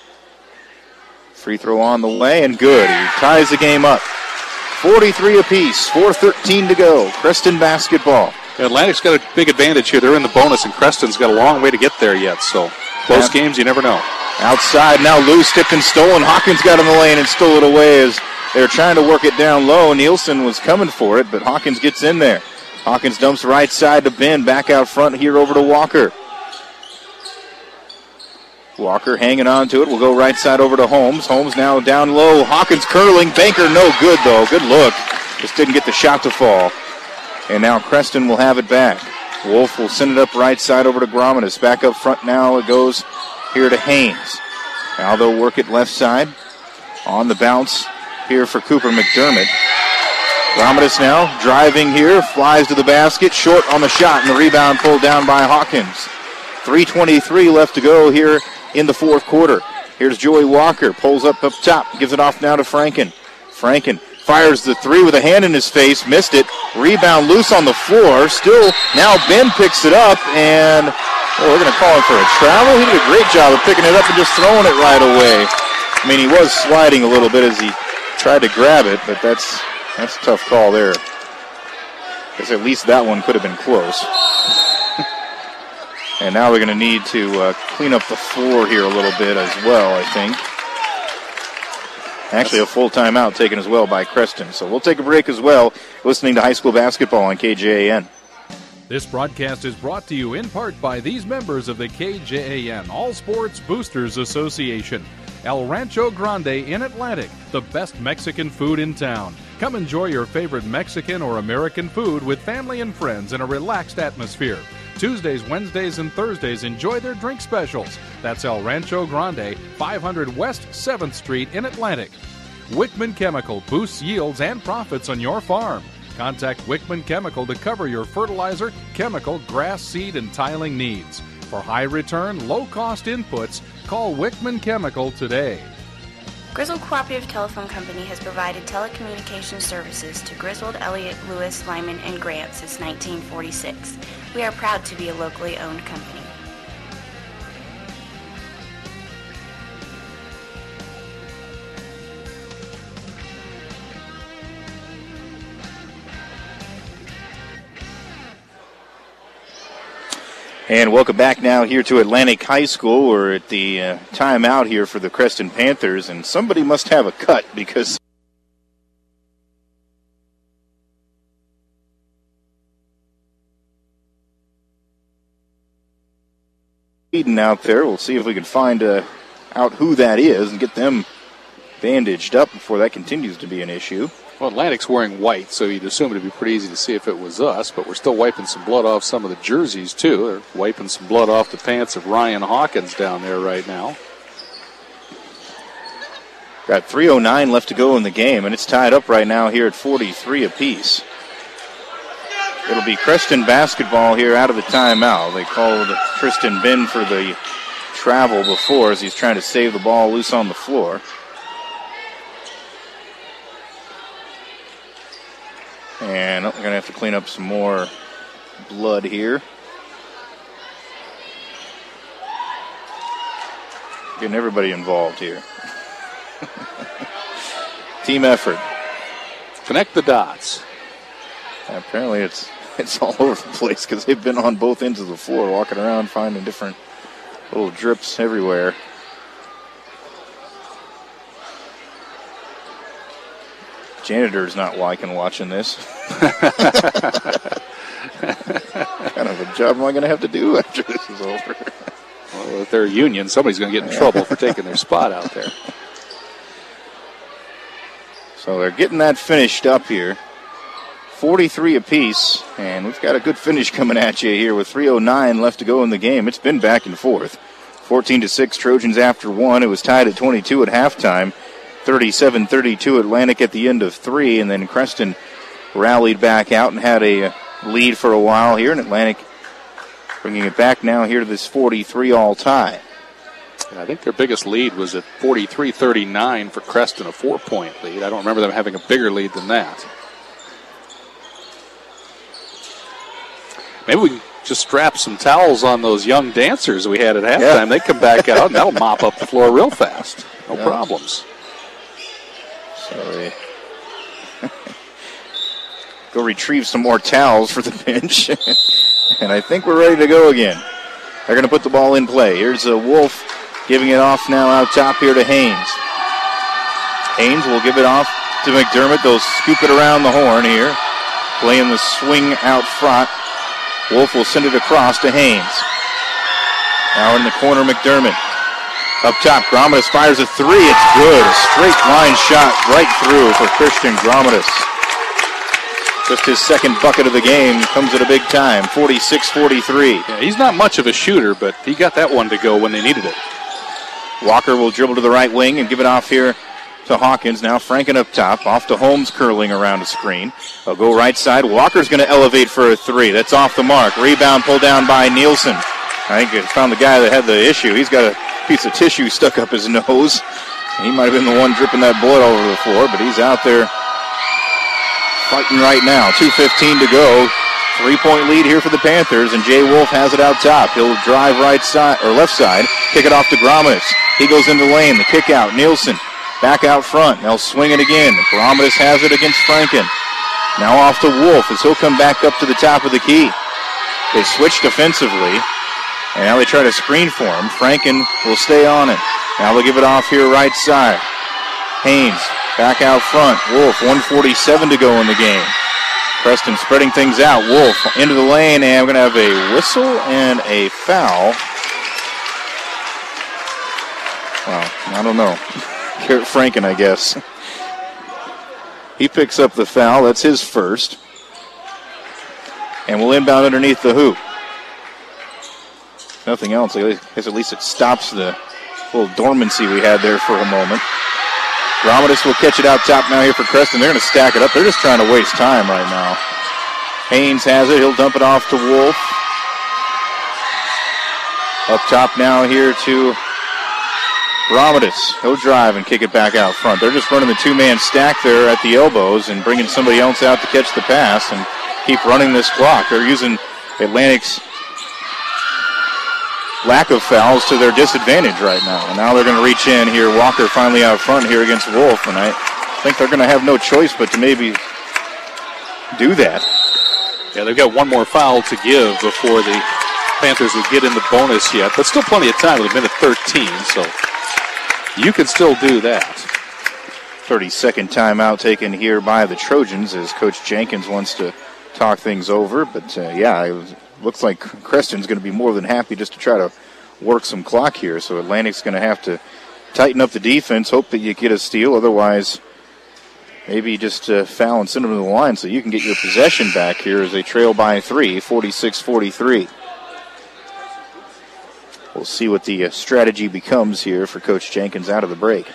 Free throw on the way, and good. He ties the game up. forty-three apiece, four thirteen to go. Creston basketball. Atlantic's got a big advantage here. They're in the bonus, and Creston's got a long way to get there yet. So close Yep. games, you never know. Outside now, loose, tipped and stolen. Hawkins got in the lane and stole it away as they were trying to work it down low. Nielsen was coming for it, but Hawkins gets in there. Hawkins dumps right side to Ben. Back out front here over to Walker. Walker hanging on to it. We'll go right side over to Holmes. Holmes now down low. Hawkins curling. Banker no good, though. Good look. Just didn't get the shot to fall. And now Creston will have it back. Wolf will send it up right side over to Gromidas. Back up front now it goes here to Haynes. Now they'll work it left side. On the bounce here for Cooper McDermott. Gromidas now driving here, flies to the basket, short on the shot, and the rebound pulled down by Hawkins. three twenty-three left to go here in the fourth quarter. Here's Joey Walker, pulls up up top, gives it off now to Franken. Franken fires the three with a hand in his face, missed it. Rebound loose on the floor. Still, now Ben picks it up, and oh, we're going to call him for a travel. He did a great job of picking it up and just throwing it right away. I mean, he was sliding a little bit as he tried to grab it, but that's... That's a tough call there. Because at least that one could have been close. And now we're going to need to uh, clean up the floor here a little bit as well, I think. Actually, a full timeout taken as well by Creston. So we'll take a break as well, listening to high school basketball on K J A N. This broadcast is brought to you in part by these members of the K J A N All Sports Boosters Association. El Rancho Grande in Atlantic, the best Mexican food in town. Come enjoy your favorite Mexican or American food with family and friends in a relaxed atmosphere. Tuesdays, Wednesdays, and Thursdays, enjoy their drink specials. That's El Rancho Grande, five hundred West seventh Street in Atlantic. Wickman Chemical boosts yields and profits on your farm. Contact Wickman Chemical to cover your fertilizer, chemical, grass, seed, and tiling needs. For high return, low cost inputs, call Wickman Chemical today. Griswold Cooperative Telephone Company has provided telecommunications services to Griswold, Elliott, Lewis, Lyman, and Grant since nineteen forty-six. We are proud to be a locally owned company. And welcome back now here to Atlantic High School. We're at the uh, timeout here for the Creston Panthers, and somebody must have a cut because out there. We'll see if we can find uh, out who that is and get them bandaged up before that continues to be an issue. Well, Atlantic's wearing white, so you'd assume it'd be pretty easy to see if it was us, but we're still wiping some blood off some of the jerseys, too. They're wiping some blood off the pants of Ryan Hawkins down there right now. Got three oh nine left to go in the game, and it's tied up right now here at forty-three apiece. It'll be Creston basketball here out of the timeout. They called Tristan Ben for the travel before as he's trying to save the ball loose on the floor. And we're going to have to clean up some more blood here. Getting everybody involved here. Team effort. Connect the dots. Apparently it's it's all over the place because they've been on both ends of the floor walking around finding different little drips everywhere. Janitor's not liking watching this. What kind of a job am I going to have to do after this is over? Well, if they're a union, somebody's going to get in trouble for taking their spot out there. So they're getting that finished up here. forty-three apiece, and we've got a good finish coming at you here with three oh nine left to go in the game. It's been back and forth. fourteen to six Trojans after one. It was tied at twenty-two at halftime. thirty-seven thirty-two Atlantic at the end of three, and then Creston rallied back out and had a lead for a while here, and Atlantic bringing it back now here to this forty-three all tie. I think their biggest lead was at forty-three thirty-nine for Creston, a four-point lead. I don't remember them having a bigger lead than that. Maybe we can just strap some towels on those young dancers we had at halftime. Yeah. They come back out, and that'll mop up the floor real fast. No yeah. problems. So they go retrieve some more towels for the bench. And I think we're ready to go again. They're going to put the ball in play. Here's a Wolf giving it off now out top here to Haynes. Haynes will give it off to McDermott. They'll scoop it around the horn here. Playing the swing out front. Wolf will send it across to Haynes. Now in the corner, McDermott. Up top, Gromidas fires a three. It's good. A straight line shot right through for Christian Gromidas. Just his second bucket of the game. Comes at a big time. forty-six forty-three. Yeah, he's not much of a shooter, but he got that one to go when they needed it. Walker will dribble to the right wing and give it off here to Hawkins. Now Franken up top. Off to Holmes curling around a screen. They'll go right side. Walker's going to elevate for a three. That's off the mark. Rebound pulled down by Nielsen. I think it found the guy that had the issue. He's got a piece of tissue stuck up his nose. He might have been the one dripping that blood all over the floor, but he's out there fighting right now. two fifteen to go. Three-point lead here for the Panthers, and Jay Wolf has it out top. He'll drive right side or left side, kick it off to Gromidas. He goes into the lane. The kick out. Nielsen back out front. They'll swing it again. Gromidas has it against Franken. Now off to Wolf as he'll come back up to the top of the key. They switch defensively, and now they try to screen for him. Franken will stay on it. Now they'll give it off here right side. Haynes back out front. Wolf, one forty-seven to go in the game. Preston spreading things out. Wolf into the lane, and we're going to have a whistle and a foul. Well, I don't know. Garrett Franken, I guess. He picks up the foul. That's his first. And we'll inbound underneath the hoop. Nothing else. I guess at least it stops the little dormancy we had there for a moment. Gromidas will catch it out top now here for Creston. They're going to stack it up. They're just trying to waste time right now. Haynes has it. He'll dump it off to Wolf. Up top now here to Gromidas. He'll drive and kick it back out front. They're just running the two-man stack there at the elbows and bringing somebody else out to catch the pass and keep running this clock. They're using Atlantic's lack of fouls to their disadvantage right now. And now they're going to reach in here. Walker finally out front here against Wolf. And I think they're going to have no choice but to maybe do that. Yeah, they've got one more foul to give before the Panthers would get in the bonus yet. But still plenty of time with a minute thirteen. So you can still do that. thirty-second timeout taken here by the Trojans as Coach Jenkins wants to talk things over. But, uh, yeah, it was, looks like Creston's going to be more than happy just to try to work some clock here. So Atlantic's going to have to tighten up the defense, hope that you get a steal. Otherwise, maybe just uh, foul and send them to the line so you can get your possession back here as they trail by three, forty-six forty-three. We'll see what the uh, strategy becomes here for Coach Jenkins out of the break.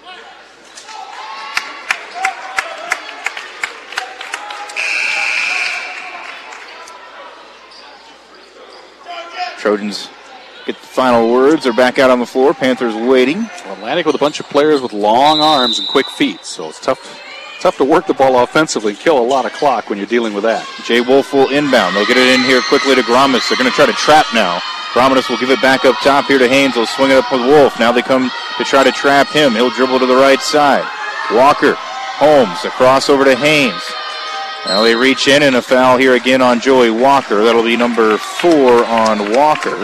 Trojans get the final words. They're back out on the floor. Panthers waiting. Well, Atlantic with a bunch of players with long arms and quick feet, so it's tough tough to work the ball offensively and kill a lot of clock when you're dealing with that. Jay Wolf will inbound. They'll get it in here quickly to Gromatis. They're going to try to trap now. Gromatis will give it back up top here to Haynes. They'll swing it up with Wolf. Now they come to try to trap him. He'll dribble to the right side. Walker, Holmes, across over to Haynes. Now they reach in, and a foul here again on Joey Walker. That'll be number four on Walker.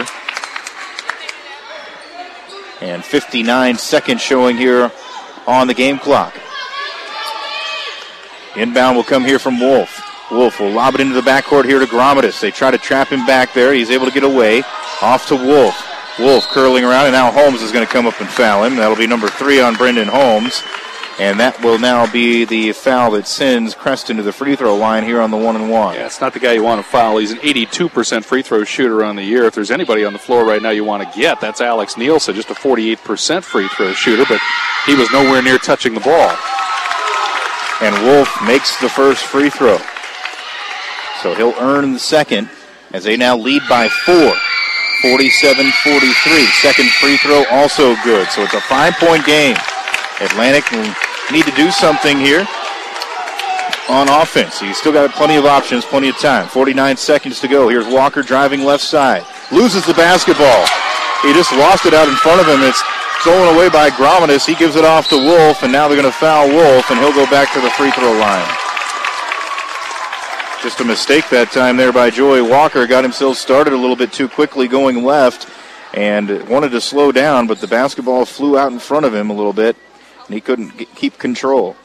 And fifty-nine seconds showing here on the game clock. Inbound will come here from Wolf. Wolf will lob it into the backcourt here to Gromatis. They try to trap him back there. He's able to get away. Off to Wolf. Wolf curling around, and now Holmes is going to come up and foul him. That'll be number three on Brendan Holmes. And that will now be the foul that sends Creston to the free throw line here on the one and one. Yeah, it's not the guy you want to foul. He's an eighty-two percent free throw shooter on the year. If there's anybody on the floor right now you want to get, that's Alex Nielsen, just a forty-eight percent free throw shooter, but he was nowhere near touching the ball. And Wolf makes the first free throw. So he'll earn the second as they now lead by four, forty-seven forty-three. Second free throw also good. So it's a five-point game. Atlantic will need to do something here on offense. He's still got plenty of options, plenty of time. forty-nine seconds to go. Here's Walker driving left side. Loses the basketball. He just lost it out in front of him. It's stolen away by Gromatis. He gives it off to Wolf, and now they're going to foul Wolf, and he'll go back to the free throw line. Just a mistake that time there by Joey Walker. Got himself started a little bit too quickly going left and wanted to slow down, but the basketball flew out in front of him a little bit, and he couldn't get, keep control.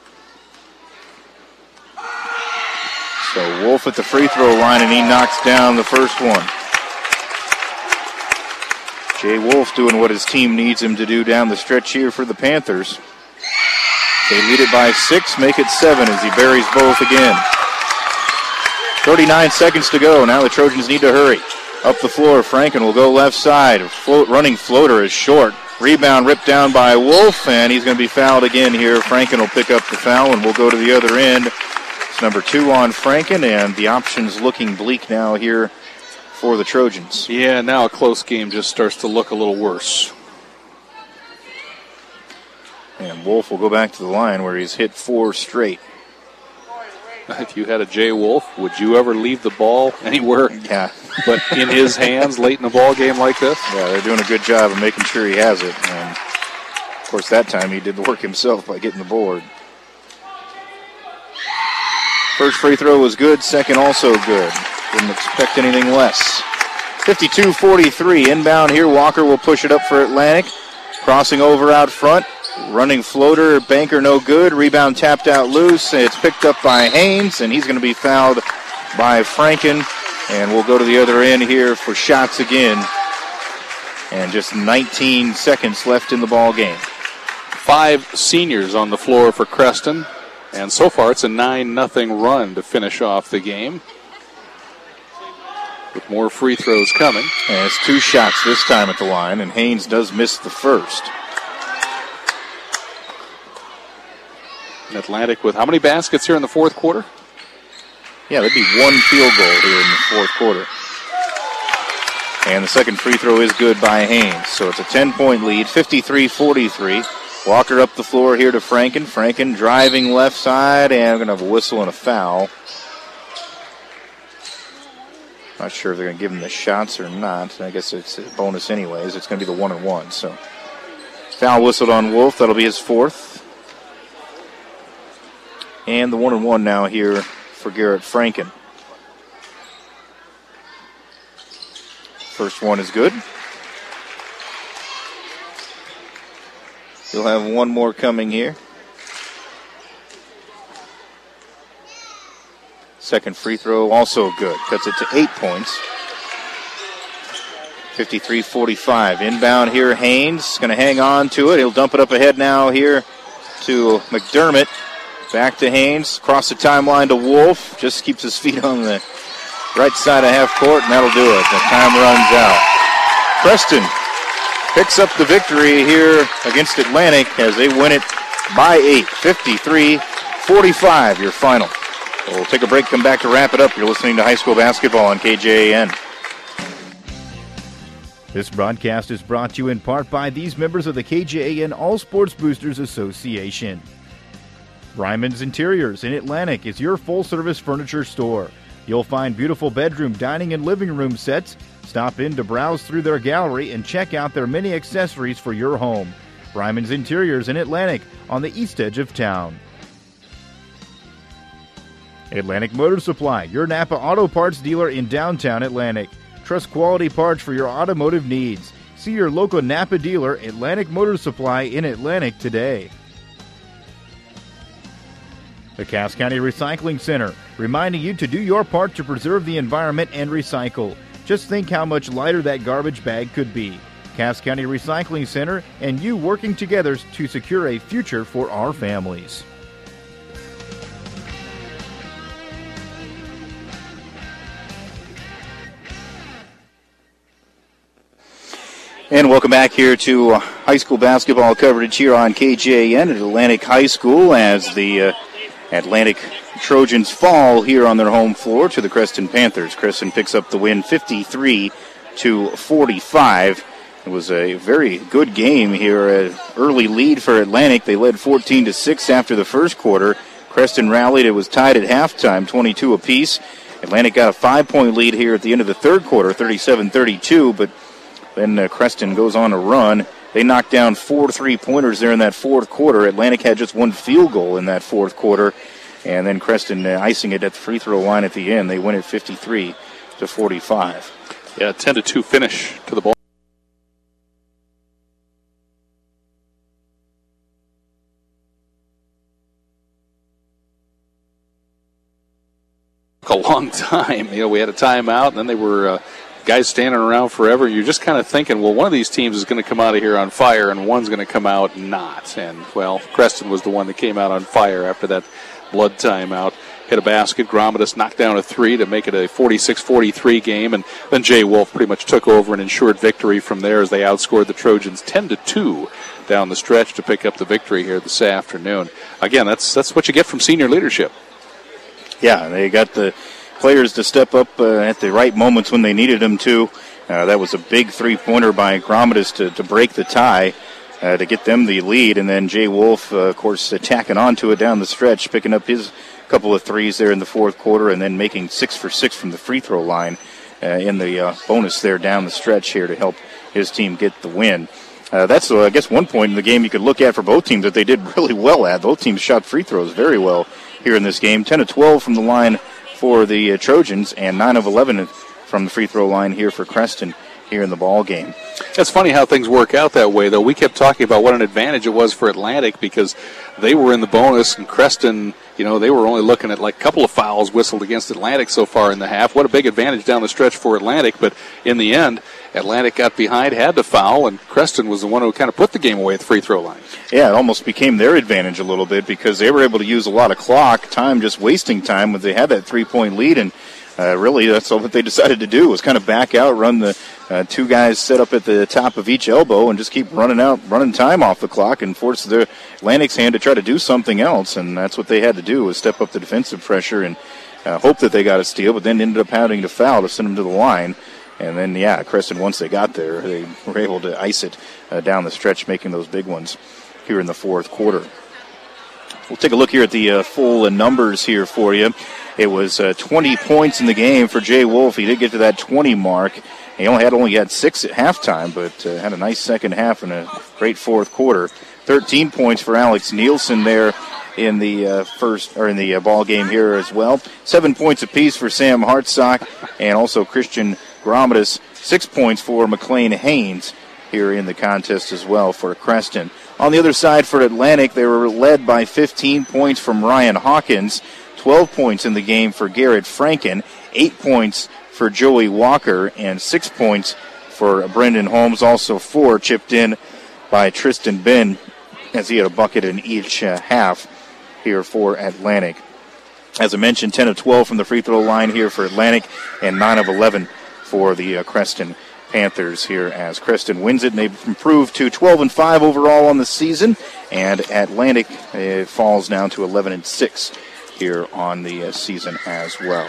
So Wolf at the free throw line, and he knocks down the first one. Jay Wolf doing what his team needs him to do down the stretch here for the Panthers. They lead it by six, make it seven as he buries both again. thirty-nine seconds to go. Now the Trojans need to hurry. Up the floor, Franken will go left side. Float, running floater is short. Rebound ripped down by Wolf, and he's going to be fouled again here. Franken will pick up the foul, and we'll go to the other end. It's number two on Franken, and the options looking bleak now here for the Trojans. Yeah, now a close game just starts to look a little worse. And Wolf will go back to the line where he's hit four straight. If you had a Jay Wolf, would you ever leave the ball anywhere yeah. but in his hands late in a ball game like this? Yeah, they're doing a good job of making sure he has it. And, of course, that time he did the work himself by getting the board. First free throw was good. Second also good. Didn't expect anything less. fifty-two forty-three. Inbound here. Walker will push it up for Atlantic. Crossing over out front. Running floater. Banker no good. Rebound tapped out loose. It's picked up by Haynes, and he's going to be fouled by Franken. And we'll go to the other end here for shots again. And just nineteen seconds left in the ball game. Five seniors on the floor for Creston. And so far it's a nine nothing run to finish off the game. With more free throws coming. And it's two shots this time at the line, and Haynes does miss the first. Atlantic with how many baskets here in the fourth quarter? Yeah, that'd be one field goal here in the fourth quarter. And the second free throw is good by Haynes. So it's a ten-point lead, fifty-three forty-three. Walker up the floor here to Franken. Franken driving left side, and we're going to have a whistle and a foul. Not sure if they're going to give him the shots or not. I guess it's a bonus anyways. It's going to be the one and one. So foul whistled on Wolf. That'll be his fourth. And the one and one now here for Garrett Franken. First one is good. He'll have one more coming here. Second free throw also good. Cuts it to eight points. fifty-three forty-five. Inbound here, Haynes going to hang on to it. He'll dump it up ahead now here to McDermott. Back to Haynes, across the timeline to Wolf. Just keeps his feet on the right side of half court, and that'll do it. The time runs out. Preston picks up the victory here against Atlantic as they win it by eight, fifty-three forty-five, your final. We'll take a break, come back to wrap it up. You're listening to high school basketball on K J A N. This broadcast is brought to you in part by these members of the K J A N All Sports Boosters Association. Ryman's Interiors in Atlantic is your full-service furniture store. You'll find beautiful bedroom, dining, and living room sets. Stop in to browse through their gallery and check out their many accessories for your home. Ryman's Interiors in Atlantic on the east edge of town. Atlantic Motor Supply, your Napa Auto Parts dealer in downtown Atlantic. Trust quality parts for your automotive needs. See your local Napa dealer, Atlantic Motor Supply in Atlantic today. The Cass County Recycling Center, reminding you to do your part to preserve the environment and recycle. Just think how much lighter that garbage bag could be. Cass County Recycling Center and you working together to secure a future for our families. And welcome back here to high school basketball coverage here on K J A N at Atlantic High School as the uh, Atlantic Trojans fall here on their home floor to the Creston Panthers. Creston picks up the win fifty-three to forty-five. It was a very good game here. An early lead for Atlantic. They led fourteen to six after the first quarter. Creston rallied. It was tied at halftime, twenty-two apiece. Atlantic got a five-point lead here at the end of the third quarter, thirty-seven thirty-two, but then uh, Creston goes on a run. They knocked down four three-pointers there in that fourth quarter. Atlantic had just one field goal in that fourth quarter, and then Creston uh, icing it at the free throw line at the end. They win it fifty-three to forty-five. Yeah, ten to two finish to the ball. A long time. You know, we had a timeout, and then they were uh, guys standing around forever. You're just kind of thinking, well, one of these teams is going to come out of here on fire, and one's going to come out not. And, well, Creston was the one that came out on fire after that blood timeout. Hit a basket. Gromadus knocked down a three to make it a forty-six forty-three game, and then Jay Wolf pretty much took over and ensured victory from there as they outscored the Trojans ten to two down the stretch to pick up the victory here this afternoon. Again, that's that's what you get from senior leadership. Yeah, they got the players to step up uh, at the right moments when they needed them to. Uh, that was a big three-pointer by Gromadus to, to break the tie, uh, to get them the lead. And then Jay Wolf, uh, of course, attacking onto it down the stretch, picking up his couple of threes there in the fourth quarter, and then making six for six from the free throw line uh, in the uh, bonus there down the stretch here to help his team get the win. Uh, that's, uh, I guess, one point in the game you could look at for both teams that they did really well at. Both teams shot free throws very well here in this game. ten of twelve from the line for the uh, Trojans, and nine of eleven from the free throw line here for Creston here in the ball game. It's funny how things work out that way, though. We kept talking about what an advantage it was for Atlantic because they were in the bonus, and Creston, you know, they were only looking at like a couple of fouls whistled against Atlantic so far in the half. What a big advantage down the stretch for Atlantic, but in the end, Atlantic got behind, had to foul, and Creston was the one who kind of put the game away at the free throw line. Yeah, it almost became their advantage a little bit because they were able to use a lot of clock, time just wasting time when they had that three-point lead, and uh, really that's all what they decided to do was kind of back out, run the uh, two guys set up at the top of each elbow and just keep running out, running time off the clock and force the Atlantic's hand to try to do something else, and that's what they had to do was step up the defensive pressure and uh, hope that they got a steal, but then ended up having to foul to send them to the line. And then, yeah, Creston, once they got there, they were able to ice it uh, down the stretch, making those big ones here in the fourth quarter. We'll take a look here at the uh, full uh, numbers here for you. It was uh, twenty points in the game for Jay Wolf. He did get to that twenty mark. He only had only had six at halftime, but uh, had a nice second half and a great fourth quarter. thirteen points for Alex Nielsen there in the uh, first or in the uh, ball game here as well. Seven points apiece for Sam Hartsock and also Christian Gromadus. Six points for McLean Haynes here in the contest as well for Creston. On the other side for Atlantic, they were led by fifteen points from Ryan Hawkins, twelve points in the game for Garrett Franken, eight points for Joey Walker, and six points for Brendan Holmes. Also four chipped in by Tristan Ben, as he had a bucket in each uh, half here for Atlantic. As I mentioned, ten of twelve from the free throw line here for Atlantic, and nine of eleven for the uh, Creston Panthers here, as Creston wins it, and they've improved to twelve and five overall on the season, and Atlantic uh, falls down to eleven and six here on the uh, season as well.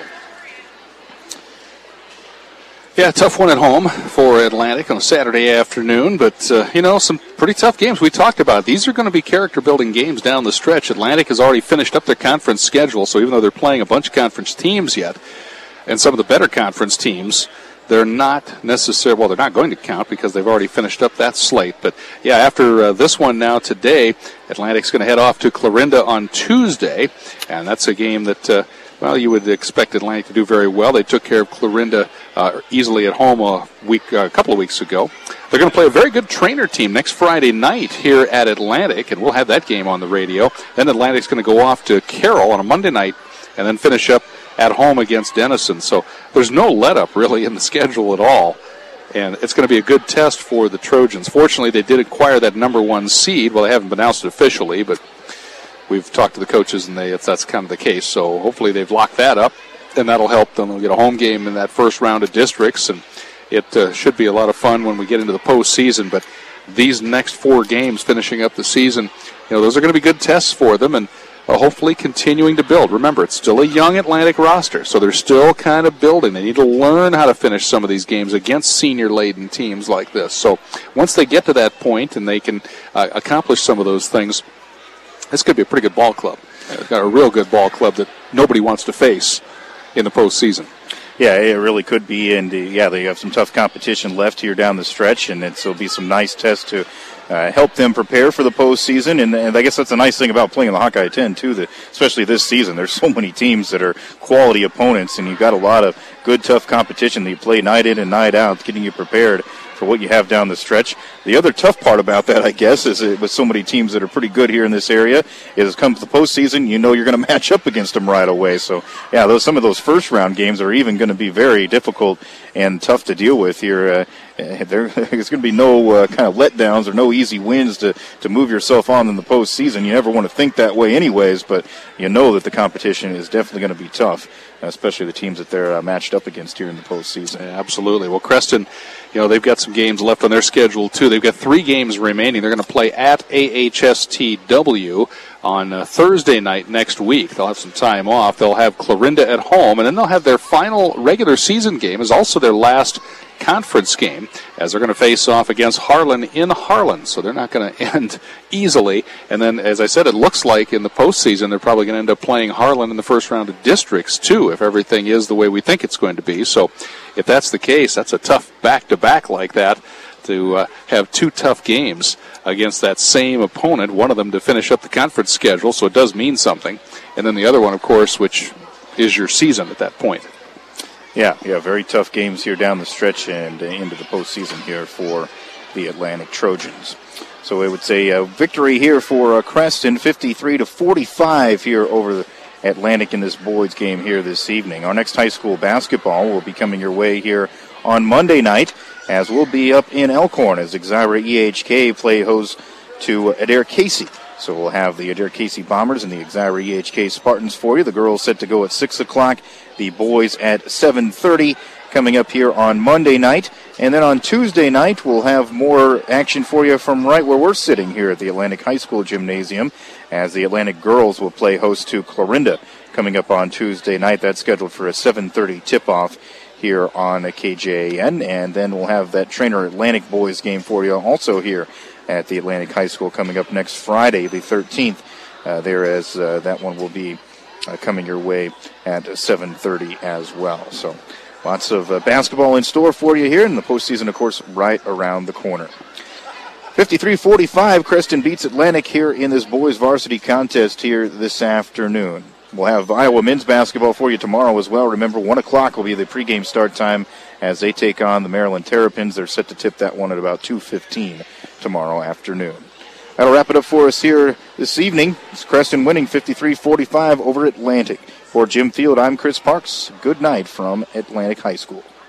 Yeah, tough one at home for Atlantic on a Saturday afternoon, but, uh, you know, some pretty tough games. We talked about these are going to be character-building games down the stretch. Atlantic has already finished up their conference schedule, so even though they're playing a bunch of conference teams yet, and some of the better conference teams, they're not necessarily, well, they're not going to count because they've already finished up that slate. But, yeah, after uh, this one now today, Atlantic's going to head off to Clarinda on Tuesday, and that's a game that, uh, well, you would expect Atlantic to do very well. They took care of Clarinda uh, easily at home a week, uh, a couple of weeks ago. They're going to play a very good trainer team next Friday night here at Atlantic, and we'll have that game on the radio. Then Atlantic's going to go off to Carroll on a Monday night and then finish up at home against Denison. So there's no let-up really in the schedule at all, and it's going to be a good test for the Trojans. Fortunately, they did acquire that number one seed. Well, they haven't announced it officially, but we've talked to the coaches, and they, that's kind of the case. So hopefully they've locked that up, and that'll help them. They'll get a home game in that first round of districts, and it uh, should be a lot of fun when we get into the postseason. But these next four games finishing up the season, you know, those are going to be good tests for them, and uh, hopefully continuing to build. Remember, it's still a young Atlantic roster, so they're still kind of building. They need to learn how to finish some of these games against senior-laden teams like this. So once they get to that point and they can uh, accomplish some of those things, this could be a pretty good ball club. They've got a real good ball club that nobody wants to face in the postseason. Yeah, it really could be, and uh, yeah, they have some tough competition left here down the stretch, and it's, it'll be some nice tests to uh, help them prepare for the postseason. And, and I guess that's a nice thing about playing the Hawkeye ten too, that especially this season, there's so many teams that are quality opponents, and you've got a lot of good, tough competition that you play night in and night out, getting you prepared for what you have down the stretch. The other tough part about that, I guess, is it, with so many teams that are pretty good here in this area, is come to the postseason, you know you're going to match up against them right away. So, yeah, those some of those first-round games are even going to be very difficult and tough to deal with here. Uh, there, there's going to be no uh, kind of letdowns or no easy wins to, to move yourself on in the postseason. You never want to think that way anyways, but you know that the competition is definitely going to be tough, especially the teams that they're uh, matched up against here in the postseason. Yeah, absolutely. Well, Creston, you know, they've got some games left on their schedule, too. They've got three games remaining. They're going to play at A H S T W on uh, Thursday night next week. They'll have some time off. They'll have Clarinda at home, and then they'll have their final regular season game is also their last conference game, as they're going to face off against Harlan in Harlan. So they're not going to end easily. And then, as I said, it looks like in the postseason they're probably going to end up playing Harlan in the first round of districts, too, if everything is the way we think it's going to be. So if that's the case, that's a tough back-to-back like that, to uh, have two tough games against that same opponent, one of them to finish up the conference schedule, so it does mean something. And then the other one, of course, which is your season at that point. Yeah, yeah, very tough games here down the stretch and uh, into the postseason here for the Atlantic Trojans. So I would say a victory here for uh, Creston, fifty-three to forty-five here over the Atlantic in this boys game here this evening. Our next high school basketball will be coming your way here on Monday night, as we'll be up in Elkhorn as Exira E H K play host to Adair Casey. So we'll have the Adair Casey Bombers and the Exira E H K Spartans for you. The girls set to go at six o'clock, the boys at seven thirty coming up here on Monday night. And then on Tuesday night, we'll have more action for you from right where we're sitting here at the Atlantic High School Gymnasium, as the Atlantic girls will play host to Clarinda coming up on Tuesday night. That's scheduled for a seven thirty tip-off here on K J A N. And then we'll have that Trainer Atlantic boys game for you also here at the Atlantic High School coming up next Friday, the thirteenth. Uh, there as uh, that one will be uh, coming your way at seven thirty as well. So lots of uh, basketball in store for you here, and the postseason, of course, right around the corner. fifty-three forty-five, Creston beats Atlantic here in this boys varsity contest here this afternoon. We'll have Iowa men's basketball for you tomorrow as well. Remember, one o'clock will be the pregame start time as they take on the Maryland Terrapins. They're set to tip that one at about two fifteen tomorrow afternoon. That'll wrap it up for us here this evening. It's Creston winning fifty-three forty-five over Atlantic. For Jim Field, I'm Chris Parks. Good night from Atlantic High School.